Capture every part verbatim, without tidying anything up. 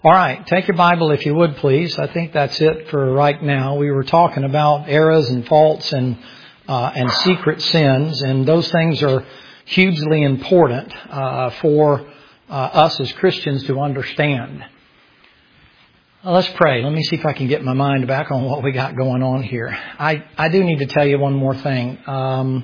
All right, take your Bible if you would, please. I think that's it for right now. We were talking about errors and faults and uh, and secret sins, and those things are hugely important uh, for uh, us as Christians to understand. Well, let's pray. Let me see if I can get my mind back on what we got going on here. I, I do need to tell you one more thing um,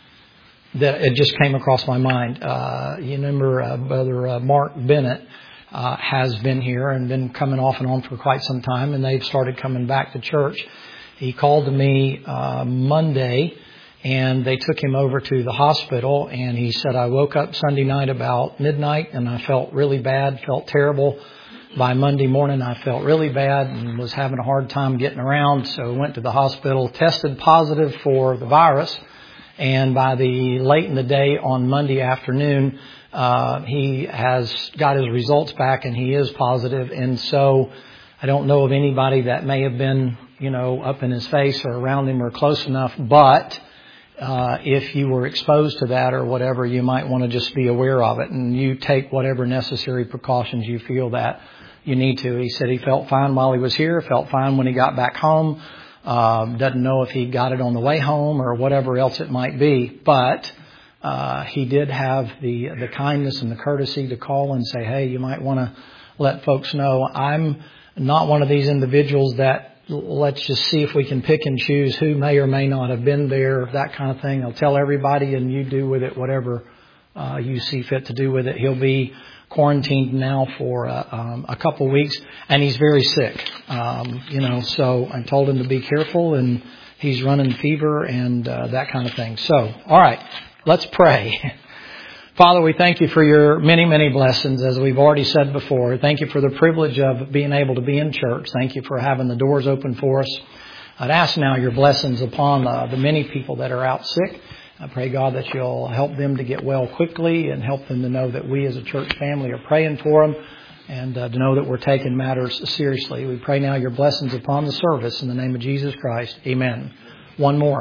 that it just came across my mind. Uh, you remember uh, Brother uh, Mark Bennett Uh, has been here and been coming off and on for quite some time, and they've started coming back to church. He called to me uh, Monday, and they took him over to the hospital, and he said, I woke up Sunday night about midnight, and I felt really bad, felt terrible. By Monday morning, I felt really bad and was having a hard time getting around, so went to the hospital, tested positive for the virus, and by the late in the day on Monday afternoon, Uh, he has got his results back and he is positive. And so I don't know of anybody that may have been, you know, up in his face or around him or close enough. But uh, if you were exposed to that or whatever, you might want to just be aware of it. And you take whatever necessary precautions you feel that you need to. He said he felt fine while he was here, felt fine when he got back home. Uh, doesn't know if he got it on the way home or whatever else it might be. But Uh, he did have the the kindness and the courtesy to call and say, hey, you might want to let folks know I'm not one of these individuals that let's just see if we can pick and choose who may or may not have been there, that kind of thing. I'll tell everybody and you do with it whatever uh, you see fit to do with it. He'll be quarantined now for uh, um, a couple of weeks, and he's very sick. Um, you know, so I told him to be careful, and he's running fever and uh, that kind of thing. So, all right. Let's pray. Father, we thank you for your many, many blessings, as we've already said before. Thank you for the privilege of being able to be in church. Thank you for having the doors open for us. I'd ask now your blessings upon uh, the many people that are out sick. I pray, God, that you'll help them to get well quickly and help them to know that we as a church family are praying for them and uh, to know that we're taking matters seriously. We pray now your blessings upon the service in the name of Jesus Christ. Amen. One more.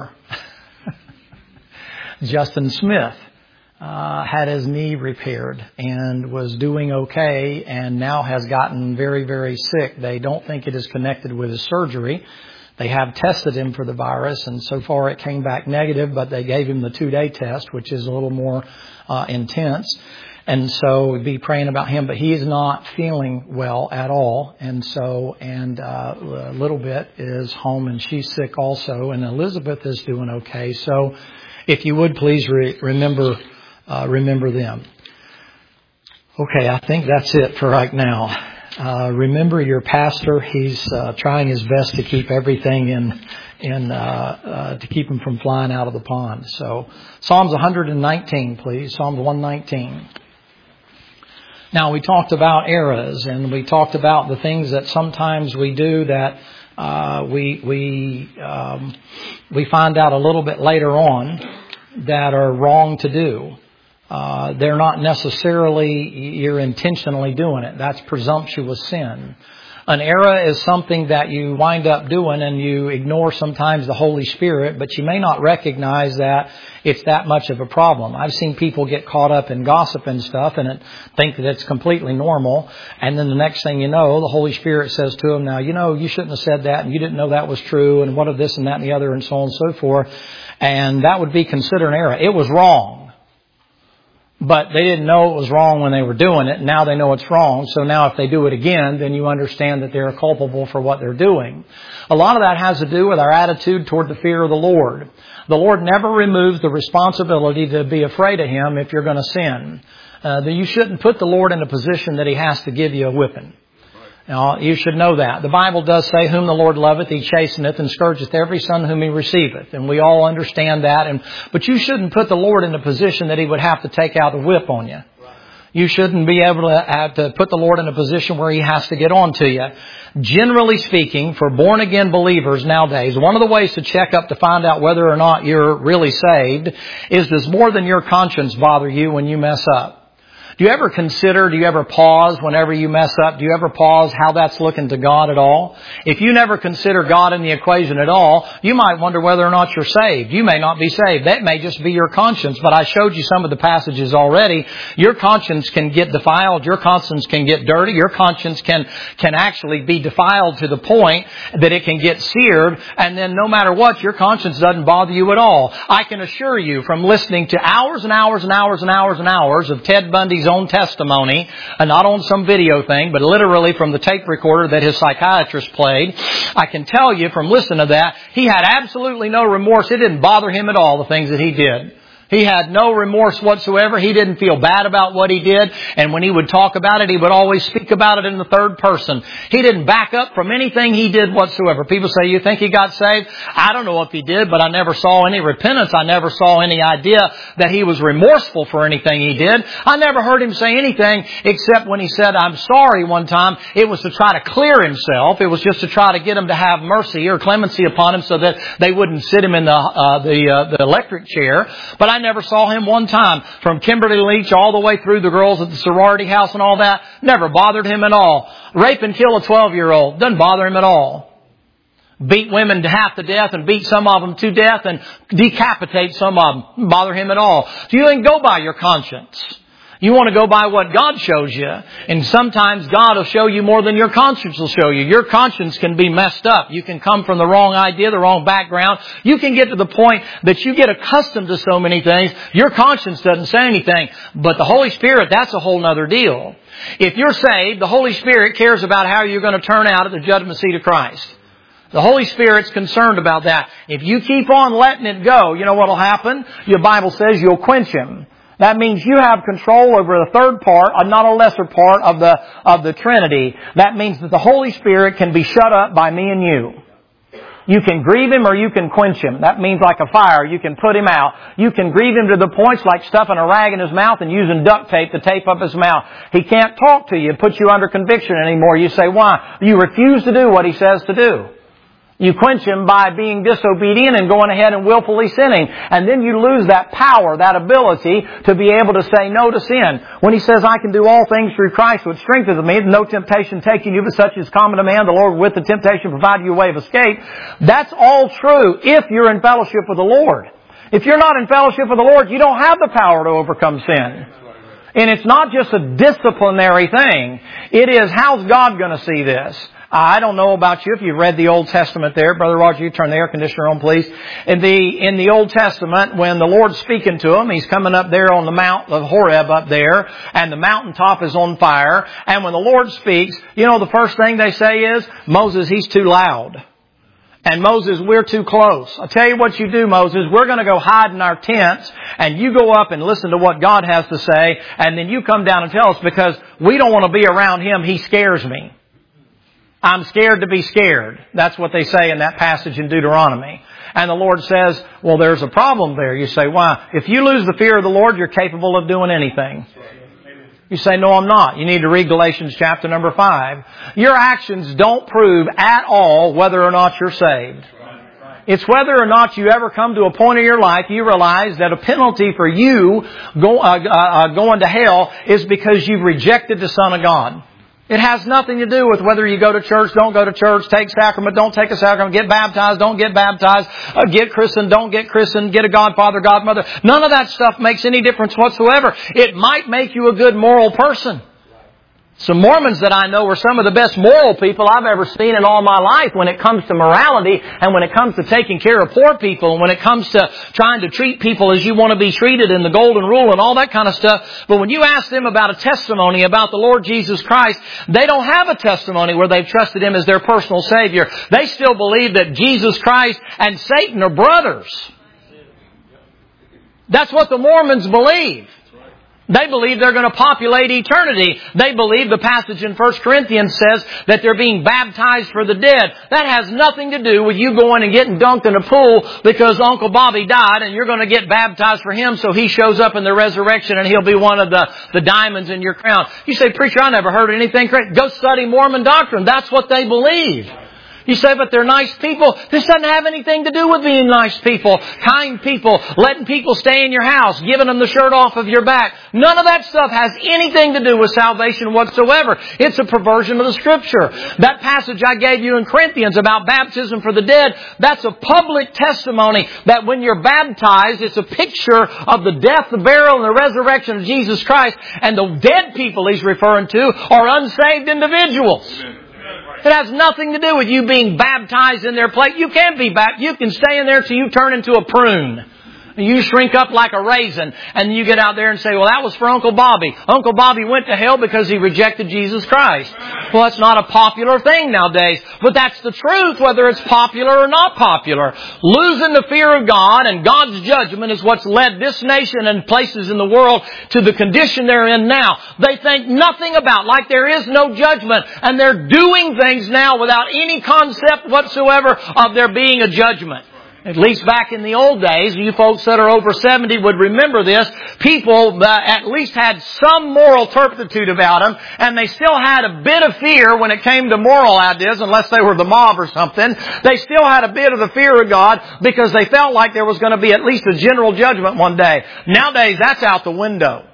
Justin Smith uh, had his knee repaired and was doing okay and now has gotten very, very sick. They don't think it is connected with his surgery. They have tested him for the virus, and so far it came back negative, but they gave him the two-day test, which is a little more uh, intense. And so we'd be praying about him, but he is not feeling well at all. And so, and uh, a little bit is home, and she's sick also, and Elizabeth is doing okay. So if you would, please re- remember uh, remember them. Okay, I think that's it for right now. Uh, remember your pastor. He's uh, trying his best to keep everything in, in uh, uh, to keep him from flying out of the pond. So Psalms one nineteen, please. Psalms one nineteen. Now, we talked about errors, and we talked about the things that sometimes we do that Uh, we we um, we find out a little bit later on that are wrong to do. Uh, they're not necessarily you're intentionally doing it. That's presumptuous sin. An error is something that you wind up doing and you ignore sometimes the Holy Spirit, but you may not recognize that it's that much of a problem. I've seen people get caught up in gossip and stuff and think that it's completely normal. And then the next thing you know, the Holy Spirit says to them, now, you know, you shouldn't have said that and you didn't know that was true and what of this and that and the other and so on and so forth. And that would be considered an error. It was wrong. But they didn't know it was wrong when they were doing it. Now they know it's wrong. So now if they do it again, then you understand that they're culpable for what they're doing. A lot of that has to do with our attitude toward the fear of the Lord. The Lord never removes the responsibility to be afraid of Him if you're going to sin. Uh, you shouldn't put the Lord in a position that He has to give you a whipping. Now, you should know that. The Bible does say, whom the Lord loveth, He chasteneth and scourgeth every son whom He receiveth. And we all understand that. And But you shouldn't put the Lord in a position that He would have to take out a whip on you. You shouldn't be able to, have to put the Lord in a position where He has to get on to you. Generally speaking, for born-again believers nowadays, one of the ways to check up to find out whether or not you're really saved is, does more than your conscience bother you when you mess up? Do you ever consider, do you ever pause whenever you mess up? Do you ever pause how that's looking to God at all? If you never consider God in the equation at all, you might wonder whether or not you're saved. You may not be saved. That may just be your conscience. But I showed you some of the passages already. Your conscience can get defiled. Your conscience can get dirty. Your conscience can, can actually be defiled to the point that it can get seared. And then no matter what, your conscience doesn't bother you at all. I can assure you from listening to hours and hours and hours and hours and hours of Ted Bundy's own testimony, and not on some video thing, but literally from the tape recorder that his psychiatrist played. I can tell you from listening to that, he had absolutely no remorse. It didn't bother him at all, the things that he did. He had no remorse whatsoever. He didn't feel bad about what he did. And when he would talk about it, he would always speak about it in the third person. He didn't back up from anything he did whatsoever. People say, you think he got saved? I don't know if he did, but I never saw any repentance. I never saw any idea that he was remorseful for anything he did. I never heard him say anything except when he said, I'm sorry one time. It was to try to clear himself. It was just to try to get him to have mercy or clemency upon him so that they wouldn't sit him in the, uh, the, uh, the electric chair. But I I never saw him one time, from Kimberly Leach all the way through the girls at the sorority house and all that. Never bothered him at all. Rape and kill a twelve-year-old. Doesn't bother him at all. Beat women to half to death and beat some of them to death and decapitate some of them. Doesn't bother him at all. So you can go by your conscience. You want to go by what God shows you. And sometimes God will show you more than your conscience will show you. Your conscience can be messed up. You can come from the wrong idea, the wrong background. You can get to the point that you get accustomed to so many things. Your conscience doesn't say anything. But the Holy Spirit, that's a whole other deal. If you're saved, the Holy Spirit cares about how you're going to turn out at the judgment seat of Christ. The Holy Spirit's concerned about that. If you keep on letting it go, you know what will happen? Your Bible says you'll quench Him. That means you have control over the third part, not a lesser part of the, of the Trinity. That means that the Holy Spirit can be shut up by me and you. You can grieve Him or you can quench Him. That means like a fire. You can put Him out. You can grieve Him to the points like stuffing a rag in His mouth and using duct tape to tape up His mouth. He can't talk to you, put you under conviction anymore. You say, why? You refuse to do what He says to do. You quench Him by being disobedient and going ahead and willfully sinning. And then you lose that power, that ability to be able to say no to sin. When He says, I can do all things through Christ which strengthens me, no temptation taking you, but such is common to man. The Lord with the temptation provide you a way of escape. That's all true if you're in fellowship with the Lord. If you're not in fellowship with the Lord, you don't have the power to overcome sin. And it's not just a disciplinary thing. It is, how's God going to see this? I don't know about you if you've read the Old Testament there. Brother Roger, you turn the air conditioner on, please. In the, in the Old Testament, when the Lord's speaking to him, He's coming up there on the Mount of Horeb up there, and the mountaintop is on fire. And when the Lord speaks, you know, the first thing they say is, Moses, he's too loud. And Moses, we're too close. I'll tell you what you do, Moses. We're going to go hide in our tents, and you go up and listen to what God has to say, and then you come down and tell us, because we don't want to be around Him. He scares me. I'm scared to be scared. That's what they say in that passage in Deuteronomy. And the Lord says, well, there's a problem there. You say, why? If you lose the fear of the Lord, you're capable of doing anything. You say, no, I'm not. You need to read Galatians chapter number five. Your actions don't prove at all whether or not you're saved. It's whether or not you ever come to a point in your life you realize that a penalty for you go, uh, uh, going to hell is because you've rejected the Son of God. It has nothing to do with whether you go to church, don't go to church, take sacrament, don't take a sacrament, get baptized, don't get baptized, uh, get christened, don't get christened, get a godfather, godmother. None of that stuff makes any difference whatsoever. It might make you a good moral person. Some Mormons that I know are some of the best moral people I've ever seen in all my life when it comes to morality and when it comes to taking care of poor people and when it comes to trying to treat people as you want to be treated and the golden rule and all that kind of stuff. But when you ask them about a testimony about the Lord Jesus Christ, they don't have a testimony where they've trusted Him as their personal Savior. They still believe that Jesus Christ and Satan are brothers. That's what the Mormons believe. They believe they're going to populate eternity. They believe the passage in First Corinthians says that they're being baptized for the dead. That has nothing to do with you going and getting dunked in a pool because Uncle Bobby died and you're going to get baptized for him so he shows up in the resurrection and he'll be one of the, the diamonds in your crown. You say, preacher, I never heard anything crazy. Go study Mormon doctrine. That's what they believe. You say, but they're nice people. This doesn't have anything to do with being nice people, kind people, letting people stay in your house, giving them the shirt off of your back. None of that stuff has anything to do with salvation whatsoever. It's a perversion of the Scripture. That passage I gave you in Corinthians about baptism for the dead, that's a public testimony that when you're baptized, it's a picture of the death, the burial, and the resurrection of Jesus Christ. And the dead people he's referring to are unsaved individuals. Amen. It has nothing to do with you being baptized in their place. You can't be baptized. You can stay in there till you turn into a prune. You shrink up like a raisin, and you get out there and say, well, that was for Uncle Bobby. Uncle Bobby went to hell because he rejected Jesus Christ. Well, that's not a popular thing nowadays, but that's the truth, whether it's popular or not popular. Losing the fear of God and God's judgment is what's led this nation and places in the world to the condition they're in now. They think nothing about, like there is no judgment, and they're doing things now without any concept whatsoever of there being a judgment. At least back in the old days, you folks that are over seventy would remember this. People uh, at least had some moral turpitude about them, and they still had a bit of fear when it came to moral ideas, unless they were the mob or something. They still had a bit of the fear of God because they felt like there was going to be at least a general judgment one day. Nowadays, that's out the window.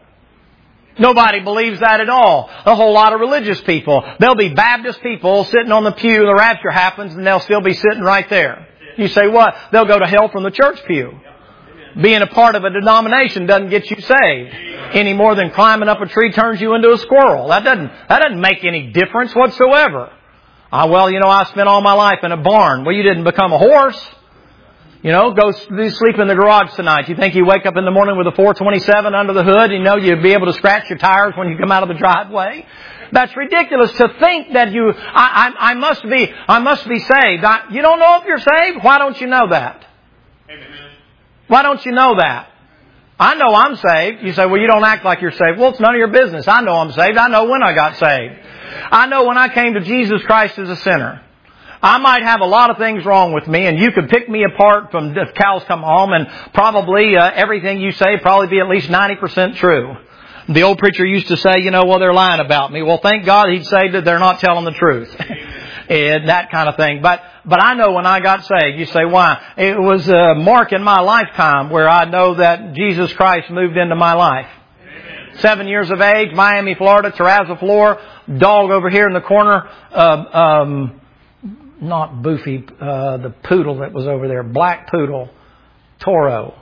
Nobody believes that at all. A whole lot of religious people. There'll be Baptist people sitting on the pew, the rapture happens, and they'll still be sitting right there. You say what? They'll go to hell from the church pew. Being a part of a denomination doesn't get you saved any more than climbing up a tree turns you into a squirrel. That doesn't, that doesn't make any difference whatsoever. Ah, well, you know, I spent all my life in a barn. Well, you didn't become a horse. You know, go sleep in the garage tonight. You think you wake up in the morning with a four twenty-seven under the hood, you know you'll be able to scratch your tires when you come out of the driveway? That's ridiculous to think that you, I, I, I must be, I must be saved. I, you don't know if you're saved? Why don't you know that? Amen. Why don't you know that? I know I'm saved. You say, well, you don't act like you're saved. Well, it's none of your business. I know I'm saved. I know when I got saved. I know when I came to Jesus Christ as a sinner. I might have a lot of things wrong with me, and you could pick me apart from the cows come home, and probably uh, everything you say probably be at least ninety percent true. The old preacher used to say, you know, well, they're lying about me. Well, thank God he'd say that they're not telling the truth. And that kind of thing. But, but I know when I got saved, you say, why? It was a mark in my lifetime where I know that Jesus Christ moved into my life. Amen. Seven years of age, Miami, Florida, terrazzo floor, dog over here in the corner, uh, um, not Boofy, uh, the poodle that was over there, black poodle, Toro,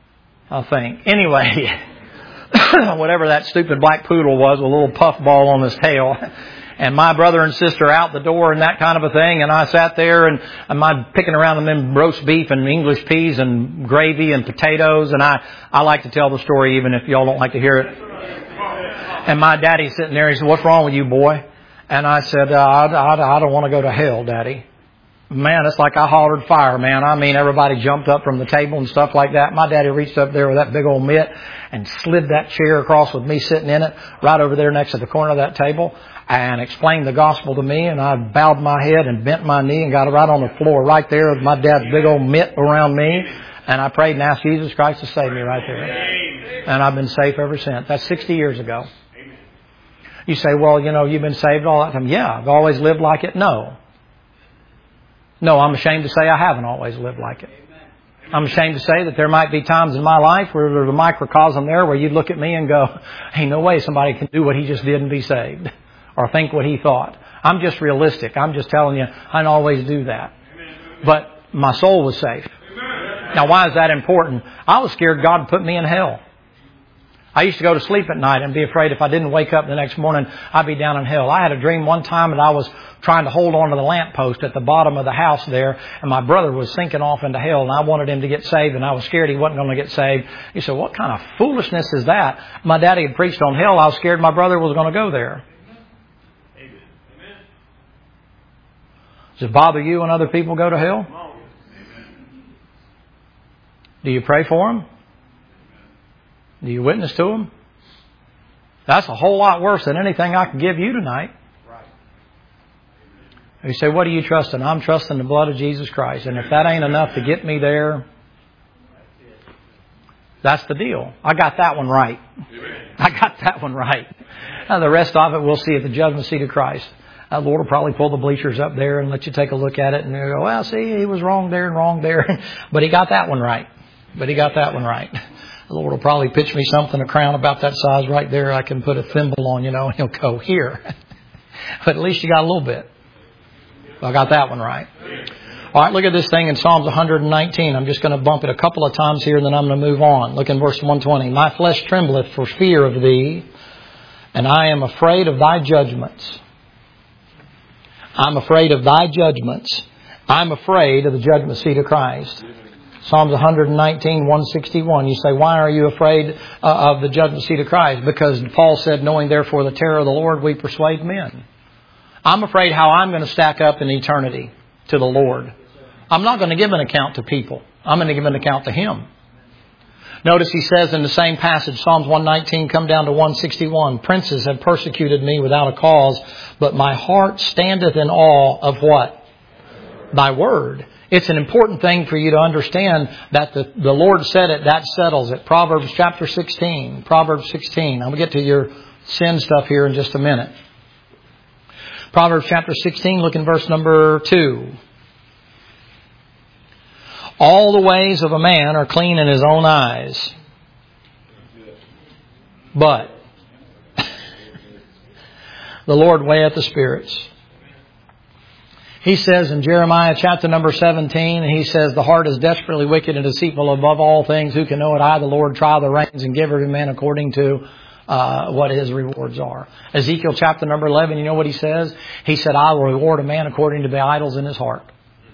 I think. Anyway. Whatever that stupid black poodle was, a little puffball on his tail. And my brother and sister out the door and that kind of a thing. And I sat there and I'm picking around on them roast beef and English peas and gravy and potatoes. And I, I like to tell the story even if y'all don't like to hear it. And my daddy's sitting there. He said, what's wrong with you, boy? And I said, uh, I, I, I don't want to go to hell, Daddy. Man, it's like I hollered fire, man. I mean, everybody jumped up from the table and stuff like that. My daddy reached up there with that big old mitt and slid that chair across with me sitting in it right over there next to the corner of that table and explained the gospel to me. And I bowed my head and bent my knee and got right on the floor right there with my dad's big old mitt around me. And I prayed and asked Jesus Christ to save me right there. And I've been safe ever since. That's sixty years ago. You say, well, you know, you've been saved all that time. Yeah, I've always lived like it. No. No, I'm ashamed to say I haven't always lived like it. I'm ashamed to say that there might be times in my life where there's a microcosm there where you'd look at me and go, ain't no way somebody can do what he just did and be saved. Or think what he thought. I'm just realistic. I'm just telling you, I didn't always do that. But my soul was safe. Now, why is that important? I was scared God would put me in hell. I used to go to sleep at night and be afraid if I didn't wake up the next morning, I'd be down in hell. I had a dream one time that I was trying to hold on to the lamppost at the bottom of the house there, and my brother was sinking off into hell, and I wanted him to get saved, and I was scared he wasn't going to get saved. He said, what kind of foolishness is that? My daddy had preached on hell. I was scared my brother was going to go there. Amen. Does it bother you when other people go to hell? Do you pray for them? Do you witness to them? That's a whole lot worse than anything I can give you tonight. Right. You say, what are you trusting? I'm trusting the blood of Jesus Christ. And if that ain't enough to get me there, that's the deal. I got that one right. Amen. I got that one right. Now, the rest of it we'll see at the judgment seat of Christ. Uh, the Lord will probably pull the bleachers up there and let you take a look at it and go, well, see, he was wrong there and wrong there. But he got that one right. But he got that one right. The Lord will probably pitch me something, a crown about that size right there. I can put a thimble on, you know, and he'll go here. But at least you got a little bit. I got that one right. All right, look at this thing in Psalms one nineteen. I'm just going to bump it a couple of times here and then I'm going to move on. Look in verse one twenty. My flesh trembleth for fear of thee, and I am afraid of thy judgments. I'm afraid of thy judgments. I'm afraid of the judgment seat of Christ. Psalms one nineteen, one sixty-one. You say, why are you afraid uh, of the judgment seat of Christ? Because Paul said, knowing therefore the terror of the Lord, we persuade men. I'm afraid how I'm going to stack up in eternity to the Lord. I'm not going to give an account to people. I'm going to give an account to Him. Notice he says in the same passage, Psalms one nineteen, come down to one sixty-one. Princes have persecuted me without a cause, but my heart standeth in awe of what? Thy word. It's an important thing for you to understand that the, the Lord said it, that settles it. Proverbs chapter sixteen. Proverbs sixteen. I'm going to get to your sin stuff here in just a minute. Proverbs chapter sixteen, look in verse number two. All the ways of a man are clean in his own eyes. But the Lord weigheth the spirits. He says in Jeremiah chapter number seventeen, He says, the heart is desperately wicked and deceitful above all things. Who can know it? I, the Lord, try the reins and give every man according to uh, what his rewards are. Ezekiel chapter number eleven, you know what he says? He said, I will reward a man according to the idols in his heart.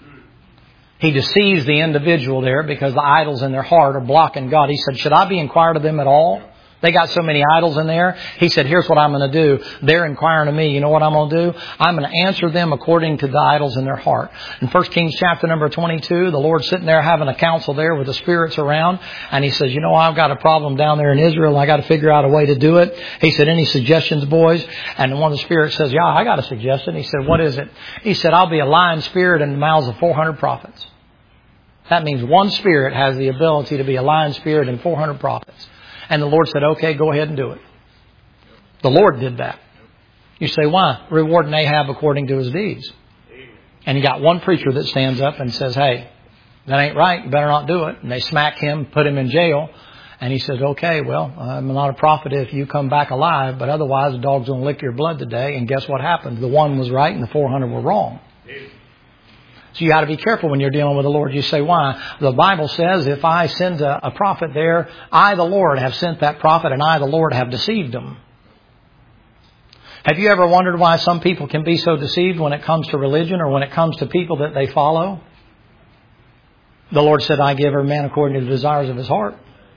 He deceives the individual there because the idols in their heart are blocking God. He said, should I be inquired of them at all? They got so many idols in there. He said, here's what I'm going to do. They're inquiring of me. You know what I'm going to do? I'm going to answer them according to the idols in their heart. In First Kings chapter number twenty-two, the Lord's sitting there having a council there with the spirits around. And He says, you know, I've got a problem down there in Israel and I got to figure out a way to do it. He said, any suggestions, boys? And one of the spirits says, yeah, I got a suggestion. He said, what is it? He said, I'll be a lying spirit in the mouths of four hundred prophets. That means one spirit has the ability to be a lying spirit in four hundred prophets. And the Lord said, okay, go ahead and do it. The Lord did that. You say, why? Rewarding Ahab according to his deeds. And you got one preacher that stands up and says, hey, that ain't right. You better not do it. And they smack him, put him in jail. And he says, okay, well, I'm not a prophet if you come back alive, but otherwise the dog's going to lick your blood today. And guess what happened? The one was right and the four hundred were wrong. So you got to be careful when you're dealing with the Lord. You say, why? The Bible says, if I send a, a prophet there, I, the Lord, have sent that prophet, and I, the Lord, have deceived him. Have you ever wondered why some people can be so deceived when it comes to religion or when it comes to people that they follow? The Lord said, I give every man according to the desires of his heart.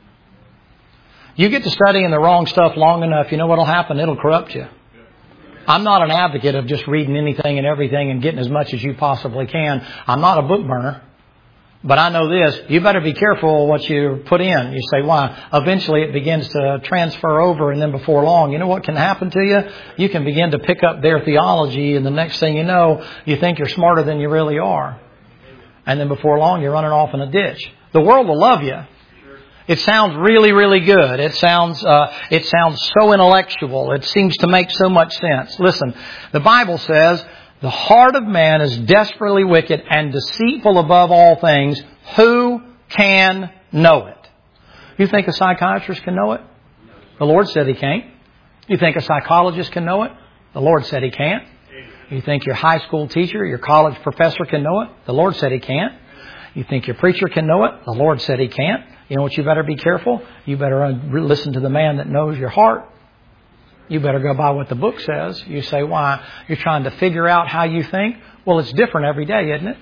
You get to studying the wrong stuff long enough, you know what will happen? It'll corrupt you. I'm not an advocate of just reading anything and everything and getting as much as you possibly can. I'm not a book burner. But I know this, you better be careful what you put in. You say, why? Eventually it begins to transfer over, and then before long, you know what can happen to you? You can begin to pick up their theology, and the next thing you know, you think you're smarter than you really are. And then before long, you're running off in a ditch. The world will love you. It sounds really, really good. It sounds, uh, it sounds so intellectual. It seems to make so much sense. Listen, the Bible says, the heart of man is desperately wicked and deceitful above all things. Who can know it? You think a psychiatrist can know it? The Lord said he can't. You think a psychologist can know it? The Lord said he can't. You think your high school teacher, your college professor can know it? The Lord said he can't. You think your preacher can know it? The Lord said he can't. You know what you better be careful? You better listen to the man that knows your heart. You better go by what the book says. You say, why? You're trying to figure out how you think? Well, it's different every day, isn't it?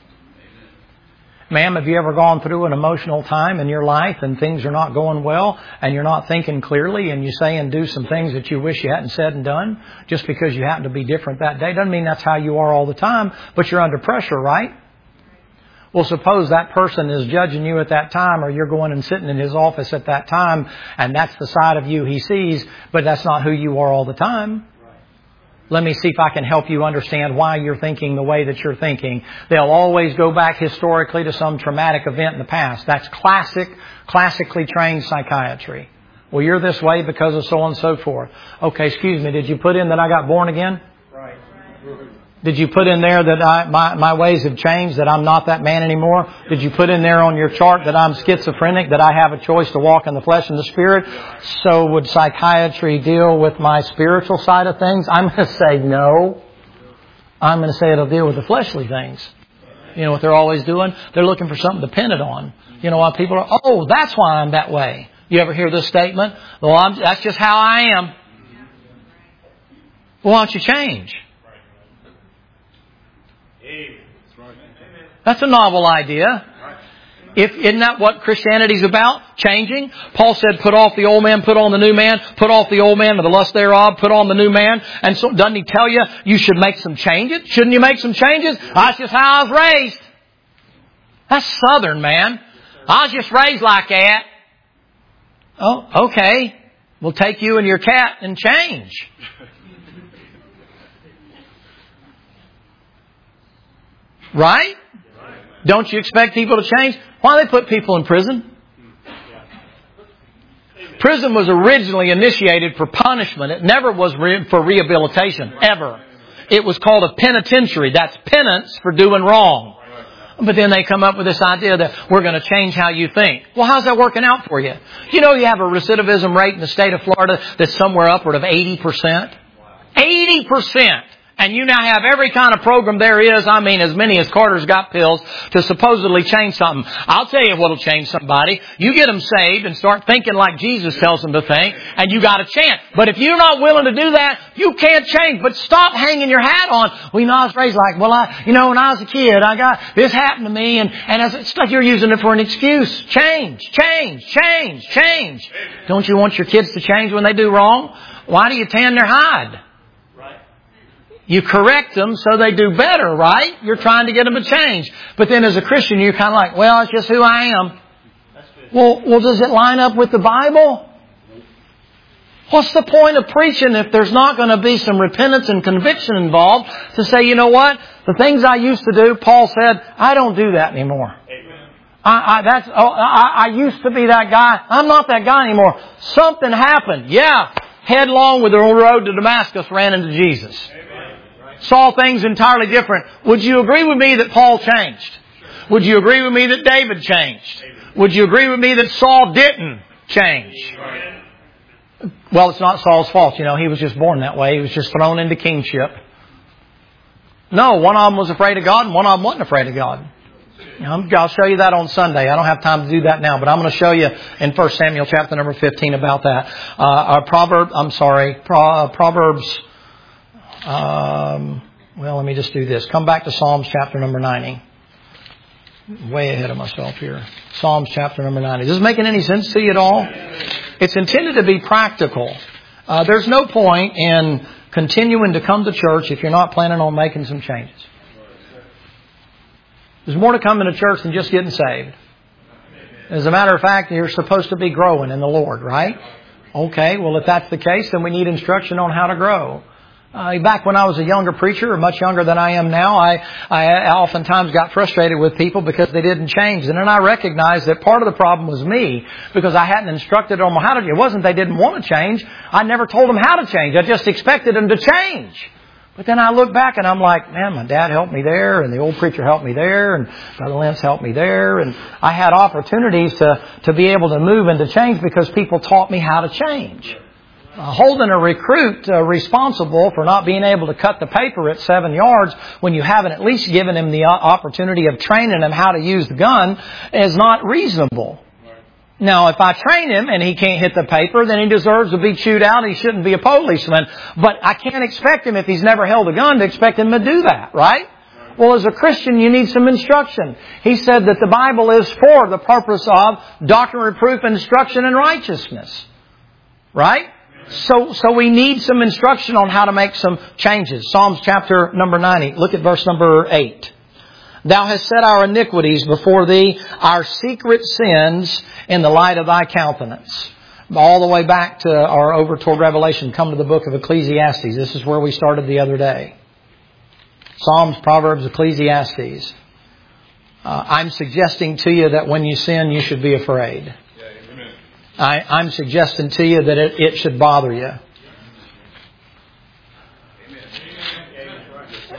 Ma'am, have you ever gone through an emotional time in your life and things are not going well and you're not thinking clearly and you say and do some things that you wish you hadn't said and done just because you happen to be different that day? Doesn't mean that's how you are all the time, but you're under pressure, right? Well, suppose that person is judging you at that time, or you're going and sitting in his office at that time, and that's the side of you he sees, but that's not who you are all the time. Let me see if I can help you understand why you're thinking the way that you're thinking. They'll always go back historically to some traumatic event in the past. That's classic, classically trained psychiatry. Well, you're this way because of so on and so forth. Okay, excuse me, did you put in that I got born again? Right. Did you put in there that I, my, my ways have changed, that I'm not that man anymore? Did you put in there on your chart that I'm schizophrenic, that I have a choice to walk in the flesh and the spirit? So would psychiatry deal with my spiritual side of things? I'm going to say no. I'm going to say it'll deal with the fleshly things. You know what they're always doing? They're looking for something to pin it on. You know why people are, oh, that's why I'm that way. You ever hear this statement? Well, I'm, that's just how I am. Well, why don't you change? That's a novel idea. If, isn't that what Christianity's about? Changing? Paul said, put off the old man, put on the new man, put off the old man with the lust thereof, put on the new man. And so doesn't he tell you you should make some changes? Shouldn't you make some changes? That's just how I was raised. That's Southern, man. I was just raised like that. Oh, okay. We'll take you and your cat and change. Right? Don't you expect people to change? Why do they put people in prison? Prison was originally initiated for punishment. It never was re- for rehabilitation, ever. It was called a penitentiary. That's penance for doing wrong. But then they come up with this idea that we're going to change how you think. Well, how's that working out for you? You know you have a recidivism rate in the state of Florida that's somewhere upward of eighty percent? eighty percent! And you now have every kind of program there is, I mean, as many as Carter's got pills, to supposedly change something. I'll tell you what'll change somebody. You get them saved and start thinking like Jesus tells them to think, and you got a chance. But if you're not willing to do that, you can't change. But stop hanging your hat on, well, you know, I was raised like, well, I, you know, when I was a kid, I got, this happened to me, and, and as it's like you're using it for an excuse. Change, change, change, change. Don't you want your kids to change when they do wrong? Why do you tan their hide? You correct them so they do better, right? You're trying to get them to change. But then as a Christian, you're kind of like, well, it's just who I am. Well, well, does it line up with the Bible? What's the point of preaching if there's not going to be some repentance and conviction involved to say, you know what? The things I used to do, Paul said, I don't do that anymore. I, I, that's, oh, I, I used to be that guy. I'm not that guy anymore. Something happened. Yeah. Headlong with the road to Damascus ran into Jesus. Saw things entirely different. Would you agree with me that Paul changed? Would you agree with me that David changed? Would you agree with me that Saul didn't change? Well, it's not Saul's fault. You know, he was just born that way. He was just thrown into kingship. No, one of them was afraid of God and one of them wasn't afraid of God. You know, I'll show you that on Sunday. I don't have time to do that now, but I'm going to show you in First Samuel chapter number fifteen about that. Uh, our Proverb, I'm sorry, Pro, Proverbs... Um, well, let me just do this. Come back to Psalms chapter number ninety. Way ahead of myself here. Psalms chapter number ninety. Is this making any sense to you at all? It's intended to be practical. Uh, there's no point in continuing to come to church if you're not planning on making some changes. There's more to coming to church than just getting saved. As a matter of fact, you're supposed to be growing in the Lord, right? Okay, well, if that's the case, then we need instruction on how to grow. Uh, back when I was a younger preacher, or much younger than I am now, I, I oftentimes got frustrated with people because they didn't change. And then I recognized that part of the problem was me because I hadn't instructed them how to. It wasn't they didn't want to change. I never told them how to change. I just expected them to change. But then I look back and I'm like, man, my dad helped me there, and the old preacher helped me there, and Brother Lentz helped me there. And I had opportunities to, to be able to move and to change because people taught me how to change. Uh, holding a recruit uh, responsible for not being able to cut the paper at seven yards when you haven't at least given him the opportunity of training him how to use the gun is not reasonable. Now, if I train him and he can't hit the paper, then he deserves to be chewed out. He shouldn't be a policeman. But I can't expect him, if he's never held a gun, to expect him to do that, right? Well, as a Christian, you need some instruction. He said that the Bible is for the purpose of doctrine, reproof, instruction, and righteousness. Right? So, so we need some instruction on how to make some changes. Psalms chapter number ninety. Look at verse number eight. Thou hast set our iniquities before thee, our secret sins in the light of thy countenance. All the way back to, or over toward Revelation, come to the book of Ecclesiastes. This is where we started the other day. Psalms, Proverbs, Ecclesiastes. Uh, I'm suggesting to you that when you sin, you should be afraid. I, I'm suggesting to you that it, it should bother you.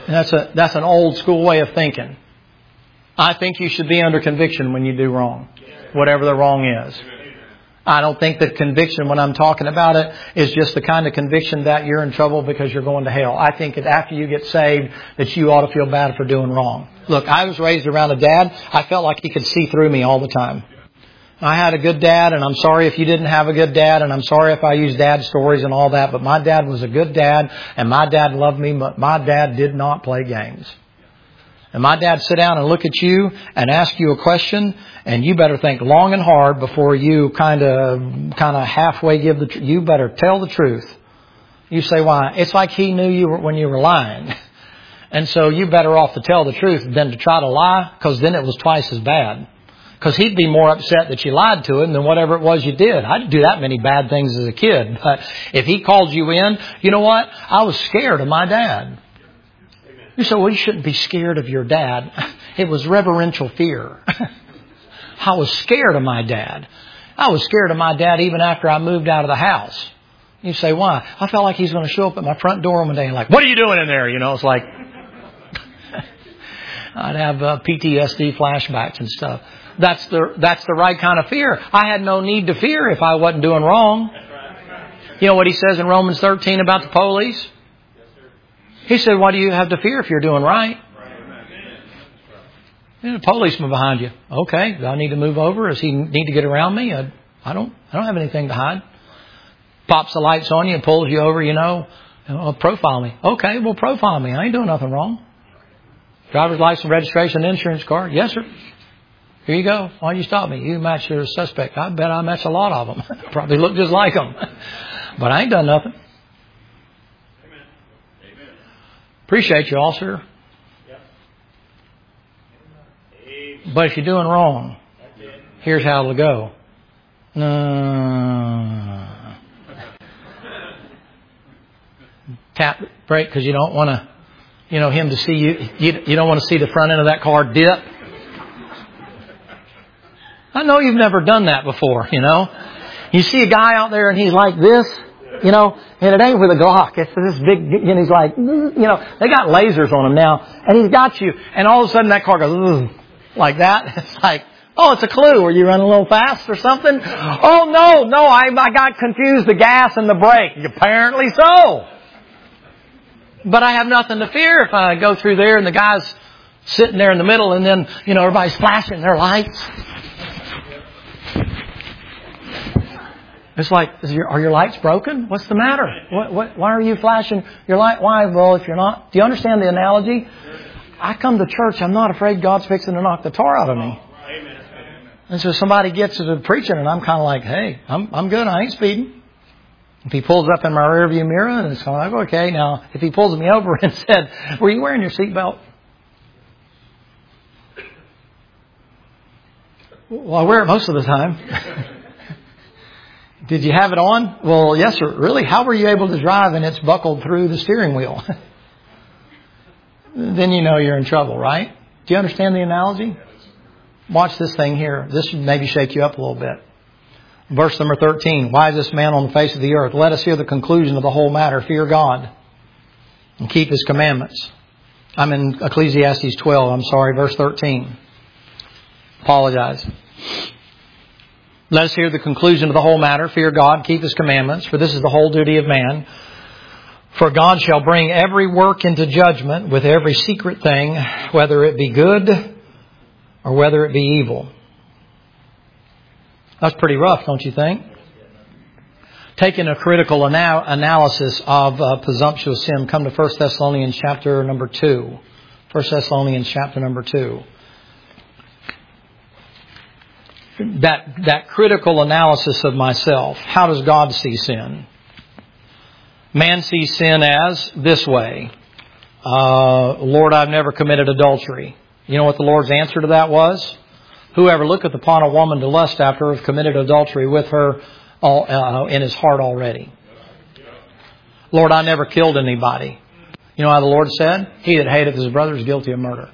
And that's a that's an old school way of thinking. I think you should be under conviction when you do wrong, whatever the wrong is. I don't think that conviction, when I'm talking about it, is just the kind of conviction that you're in trouble because you're going to hell. I think that after you get saved, that you ought to feel bad for doing wrong. Look, I was raised around a dad. I felt like he could see through me all the time. I had a good dad, and I'm sorry if you didn't have a good dad, and I'm sorry if I use dad stories and all that, but my dad was a good dad, and my dad loved me, but my dad did not play games. And my dad sit down and look at you and ask you a question, and you better think long and hard before you kind of kind of halfway give the truth. You better tell the truth. You say, why? It's like he knew you were, when you were lying. And so you better off to tell the truth than to try to lie, because then it was twice as bad. Because he'd be more upset that you lied to him than whatever it was you did. I didn't do that many bad things as a kid. But if he called you in, you know what? I was scared of my dad. You say, well, you shouldn't be scared of your dad. It was reverential fear. I was scared of my dad. I was scared of my dad even after I moved out of the house. You say, why? I felt like he's going to show up at my front door one day and like, what are you doing in there? You know, it's like, I'd have uh, P T S D flashbacks and stuff. That's the, that's the right kind of fear. I had no need to fear if I wasn't doing wrong. You know what he says in Romans thirteen about the police? He said, what do you have to fear if you're doing right? There's a policeman behind you. Okay, do I need to move over? Does he need to get around me? I, I don't I don't have anything to hide. Pops the lights on you and pulls you over, you know. Oh, profile me. Okay, well, profile me. I ain't doing nothing wrong. Driver's license, registration, insurance card. Yes, sir. Here you go. Why you stop me? You match your suspect. I bet I match a lot of them. Probably look just like them. But I ain't done nothing. Appreciate you, officer. But if you're doing wrong, here's how it'll go. Uh, tap the brake because you don't want to, you know, him to see you. You, you don't want to see the front end of that car dip. I know you've never done that before, you know. You see a guy out there and he's like this. You know, and it ain't with a Glock. It's this big, and he's like, you know, they got lasers on him now, and he's got you, and all of a sudden that car goes, like that. It's like, oh, it's a clue. Were you running a little fast or something? Oh, no, no, I, I got confused, the gas and the brake. Apparently so. But I have nothing to fear if I go through there and the guy's sitting there in the middle, and then, you know, everybody's flashing their lights. It's like, is your, are your lights broken? What's the matter? What, what, why are you flashing your light? Why? Well, if you're not, do you understand the analogy? I come to church, I'm not afraid God's fixing to knock the tar out of me. And so somebody gets to the preaching and I'm kind of like, hey, I'm, I'm good. I ain't speeding. If he pulls up in my rearview mirror and it's kind of like, okay, now if he pulls me over and said, were you wearing your seatbelt? Well, I wear it most of the time. Did you have it on? Well, yes, sir. Really? How were you able to drive and it's buckled through the steering wheel? Then you know you're in trouble, right? Do you understand the analogy? Watch this thing here. This should maybe shake you up a little bit. Verse number thirteen. Why is this man on the face of the earth? Let us hear the conclusion of the whole matter. Fear God and keep His commandments. I'm in Ecclesiastes twelve. I'm sorry, verse thirteen. Apologize. Let us hear the conclusion of the whole matter. Fear God, keep His commandments, for this is the whole duty of man. For God shall bring every work into judgment with every secret thing, whether it be good or whether it be evil. That's pretty rough, don't you think? Taking a critical ana- analysis of uh, presumptuous sin, come to First Thessalonians chapter number two. First Thessalonians chapter number two. That that critical analysis of myself. How does God see sin? Man sees sin as this way. Uh, Lord, I've never committed adultery. You know what the Lord's answer to that was? Whoever looketh upon a woman to lust after her hath committed adultery with her all, uh, in his heart already. Lord, I never killed anybody. You know how the Lord said? He that hateth his brother is guilty of murder.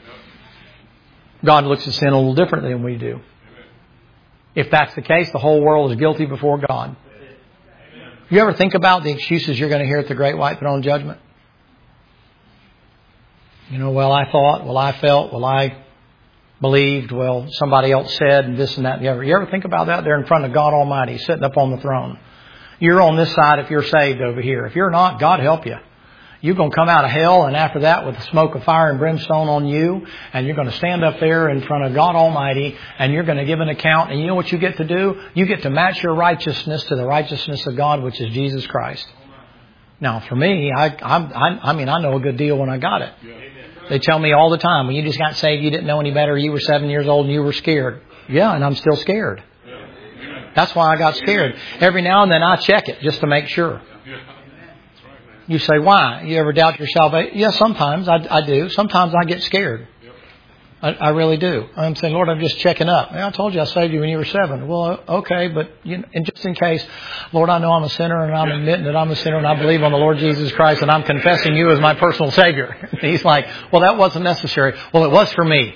God looks at sin a little differently than we do. If that's the case, the whole world is guilty before God. You ever think about the excuses you're going to hear at the Great White Throne Judgment? You know, well, I thought, well, I felt, well, I believed, well, somebody else said, and this and that and the other. You ever think about that? They're in front of God Almighty, sitting up on the throne. You're on this side if you're saved over here. If you're not, God help you. You're going to come out of hell, and after that with the smoke of fire and brimstone on you, and you're going to stand up there in front of God Almighty, and you're going to give an account. And you know what you get to do? You get to match your righteousness to the righteousness of God, which is Jesus Christ. Now, for me, I, I, I mean, I know a good deal when I got it. They tell me all the time, when you just got saved, you didn't know any better. You were seven years old and you were scared. Yeah, and I'm still scared. That's why I got scared. Every now and then I check it just to make sure. You say, why? You ever doubt your salvation? Yes, sometimes I, I do. Sometimes I get scared. I, I really do. I'm saying, Lord, I'm just checking up. I told you I saved you when you were seven. Well, okay, but you know, and just in case, Lord, I know I'm a sinner and I'm admitting that I'm a sinner and I believe on the Lord Jesus Christ and I'm confessing you as my personal Savior. He's like, well, that wasn't necessary. Well, it was for me.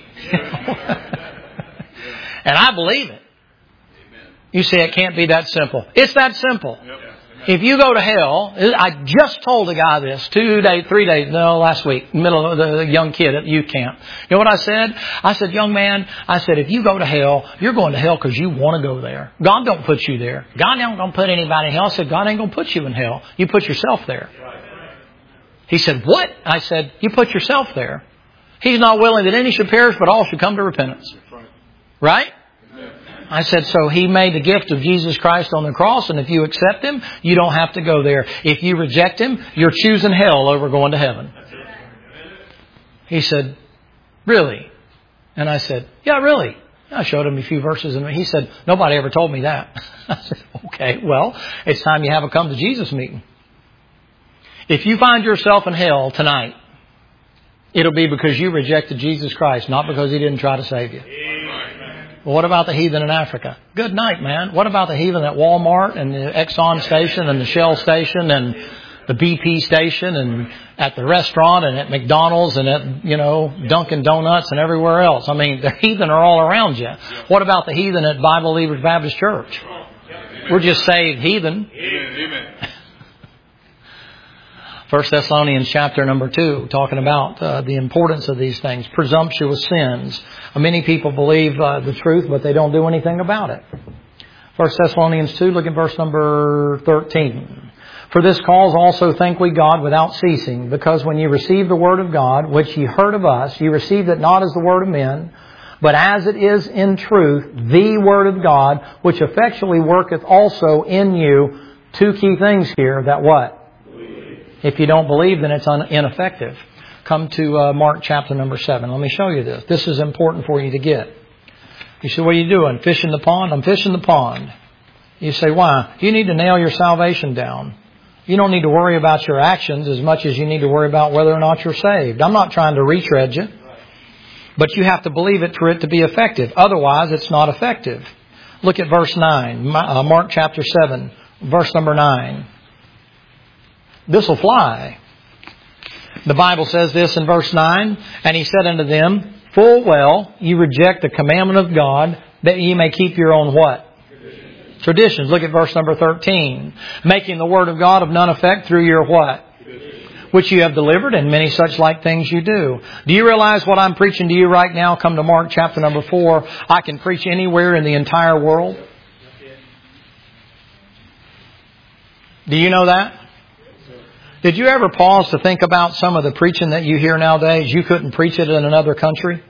And I believe it. You say it can't be that simple. It's that simple. If you go to hell, I just told a guy this two days, three days, no, last week, middle of the young kid at youth camp. You know what I said? I said, young man, I said, if you go to hell, you're going to hell because you want to go there. God don't put you there. God ain't going to put anybody in hell. I said, God ain't going to put you in hell. You put yourself there. He said, what? I said, you put yourself there. He's not willing that any should perish, but all should come to repentance. Right? I said, so He made the gift of Jesus Christ on the cross, and if you accept Him, you don't have to go there. If you reject Him, you're choosing hell over going to heaven. He said, really? And I said, yeah, really. I showed him a few verses, and he said, nobody ever told me that. I said, okay, well, it's time you have a come to Jesus meeting. If you find yourself in hell tonight, it'll be because you rejected Jesus Christ, not because He didn't try to save you. Well, what about the heathen in Africa? Good night, man. What about the heathen at Walmart and the Exxon station and the Shell station and the B P station and at the restaurant and at McDonald's and at, you know, Dunkin' Donuts and everywhere else? I mean, the heathen are all around you. What about the heathen at Bible Believers Baptist Church? We're just saved heathen. First Thessalonians chapter number two, talking about uh, the importance of these things. Presumptuous sins. Many people believe uh, the truth, but they don't do anything about it. First Thessalonians two, look at verse number thirteen. For this cause also thank we God without ceasing, because when ye received the word of God, which ye heard of us, ye received it not as the word of men, but as it is in truth, the word of God, which effectually worketh also in you. Two key things here, that what? If you don't believe, then it's un- ineffective. Come to uh, Mark chapter number seven. Let me show you this. This is important for you to get. You say, what are you doing? Fishing the pond? I'm fishing the pond. You say, why? You need to nail your salvation down. You don't need to worry about your actions as much as you need to worry about whether or not you're saved. I'm not trying to retread you. But you have to believe it for it to be effective. Otherwise, it's not effective. Look at verse nine. Mark chapter seven, verse number nine. This will fly. The Bible says this in verse nine, and He said unto them, full well, ye reject the commandment of God, that ye may keep your own what? Traditions. Traditions. Look at verse number thirteen. Making the word of God of none effect through your what? Traditions. Which you have delivered, and many such like things you do. Do you realize what I'm preaching to you right now? Come to Mark chapter number four. I can preach anywhere in the entire world. Do you know that? Did you ever pause to think about some of the preaching that you hear nowadays? You couldn't preach it in another country?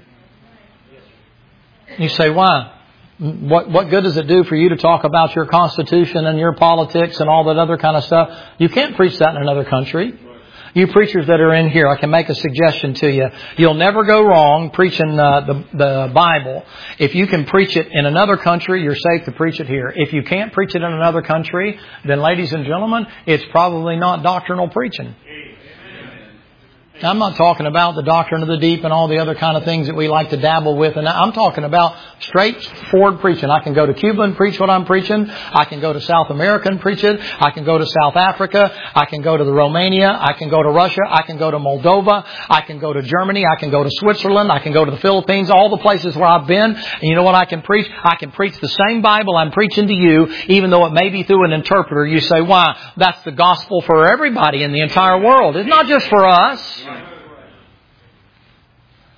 You say, why? What, what good does it do for you to talk about your constitution and your politics and all that other kind of stuff? You can't preach that in another country. You preachers that are in here, I can make a suggestion to you. You'll never go wrong preaching uh, the, the Bible. If you can preach it in another country, you're safe to preach it here. If you can't preach it in another country, then ladies and gentlemen, it's probably not doctrinal preaching. Now, I'm not talking about the doctrine of the deep and all the other kind of things that we like to dabble with. And I'm talking about straightforward preaching. I can go to Cuba and preach what I'm preaching. I can go to South America and preach it. I can go to South Africa. I can go to the Romania. I can go to Russia. I can go to Moldova. I can go to Germany. I can go to Switzerland. I can go to the Philippines. All the places where I've been. And you know what I can preach? I can preach the same Bible I'm preaching to you, even though it may be through an interpreter. You say, why? That's the gospel for everybody in the entire world. It's not just for us.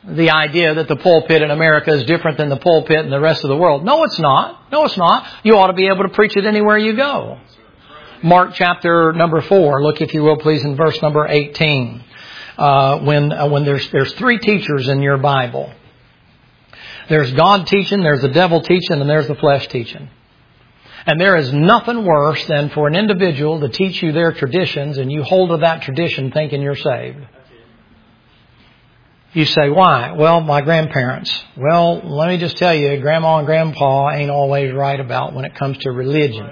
the idea that the pulpit in America is different than the pulpit in the rest of the world. No, it's not. No, it's not. You ought to be able to preach it anywhere you go. Mark chapter number four. Look, if you will, please, in verse number eighteen. Uh, when uh, when there's there's three teachers in your Bible. There's God teaching, there's the devil teaching, and there's the flesh teaching. And there is nothing worse than for an individual to teach you their traditions and you hold to that tradition thinking you're saved. You say, why? Well, my grandparents. Well, let me just tell you, Grandma and Grandpa ain't always right about when it comes to religion.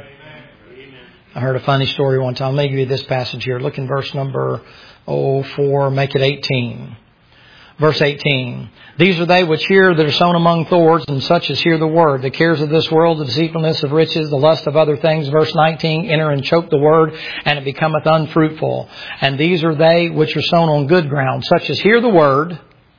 I heard a funny story one time. Let me give you this passage here. Look in verse number oh, four, make it eighteen. Verse eighteen. These are they which hear that are sown among thorns, and such as hear the word. The cares of this world, the deceitfulness of riches, the lust of other things. Verse nineteen. Enter and choke the word, and it becometh unfruitful. And these are they which are sown on good ground, such as hear the word,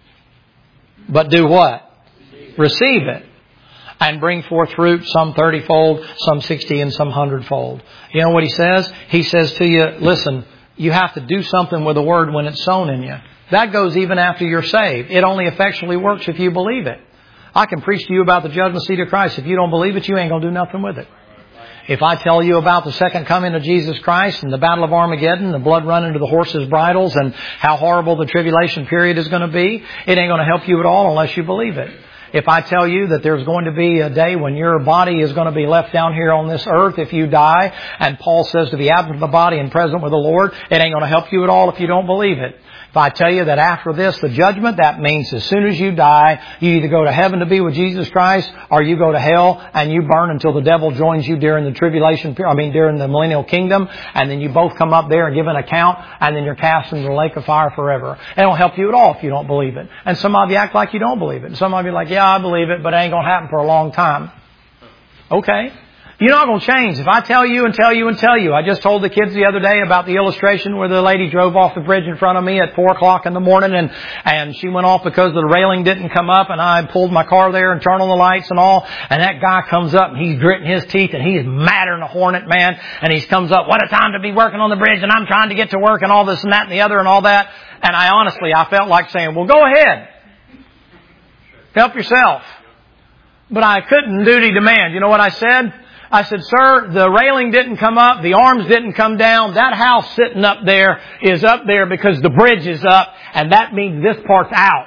but do what? Receive it. And bring forth fruit, some thirty-fold, some sixty, and some hundredfold. You know what he says? He says to you, listen, you have to do something with the word when it's sown in you. That goes even after you're saved. It only effectually works if you believe it. I can preach to you about the judgment seat of Christ. If you don't believe it, you ain't going to do nothing with it. If I tell you about the second coming of Jesus Christ and the battle of Armageddon, the blood running to the horses' bridles, and how horrible the tribulation period is going to be, it ain't going to help you at all unless you believe it. If I tell you that there's going to be a day when your body is going to be left down here on this earth if you die, and Paul says to be absent from the body and present with the Lord, it ain't going to help you at all if you don't believe it. If I tell you that after this, the judgment, that means as soon as you die, you either go to heaven to be with Jesus Christ, or you go to hell and you burn until the devil joins you during the tribulation period, I mean during the millennial kingdom, and then you both come up there and give an account, and then you're cast into the lake of fire forever. It don't help you at all if you don't believe it. And some of you act like you don't believe it. And some of you are like, yeah, I believe it, but it ain't going to happen for a long time. Okay. You're not going to change. If I tell you and tell you and tell you. I just told the kids the other day about the illustration where the lady drove off the bridge in front of me at four o'clock in the morning, and, and she went off because the railing didn't come up, and I pulled my car there and turned on the lights and all, and that guy comes up and he's gritting his teeth and he's madder than a hornet, man, and he comes up, what a time to be working on the bridge, and I'm trying to get to work and all this and that and the other and all that. And I honestly, I felt like saying, well, go ahead. Help yourself. But I couldn't duty demand. You know what I said? I said, sir, the railing didn't come up. The arms didn't come down. That house sitting up there is up there because the bridge is up. And that means this part's out.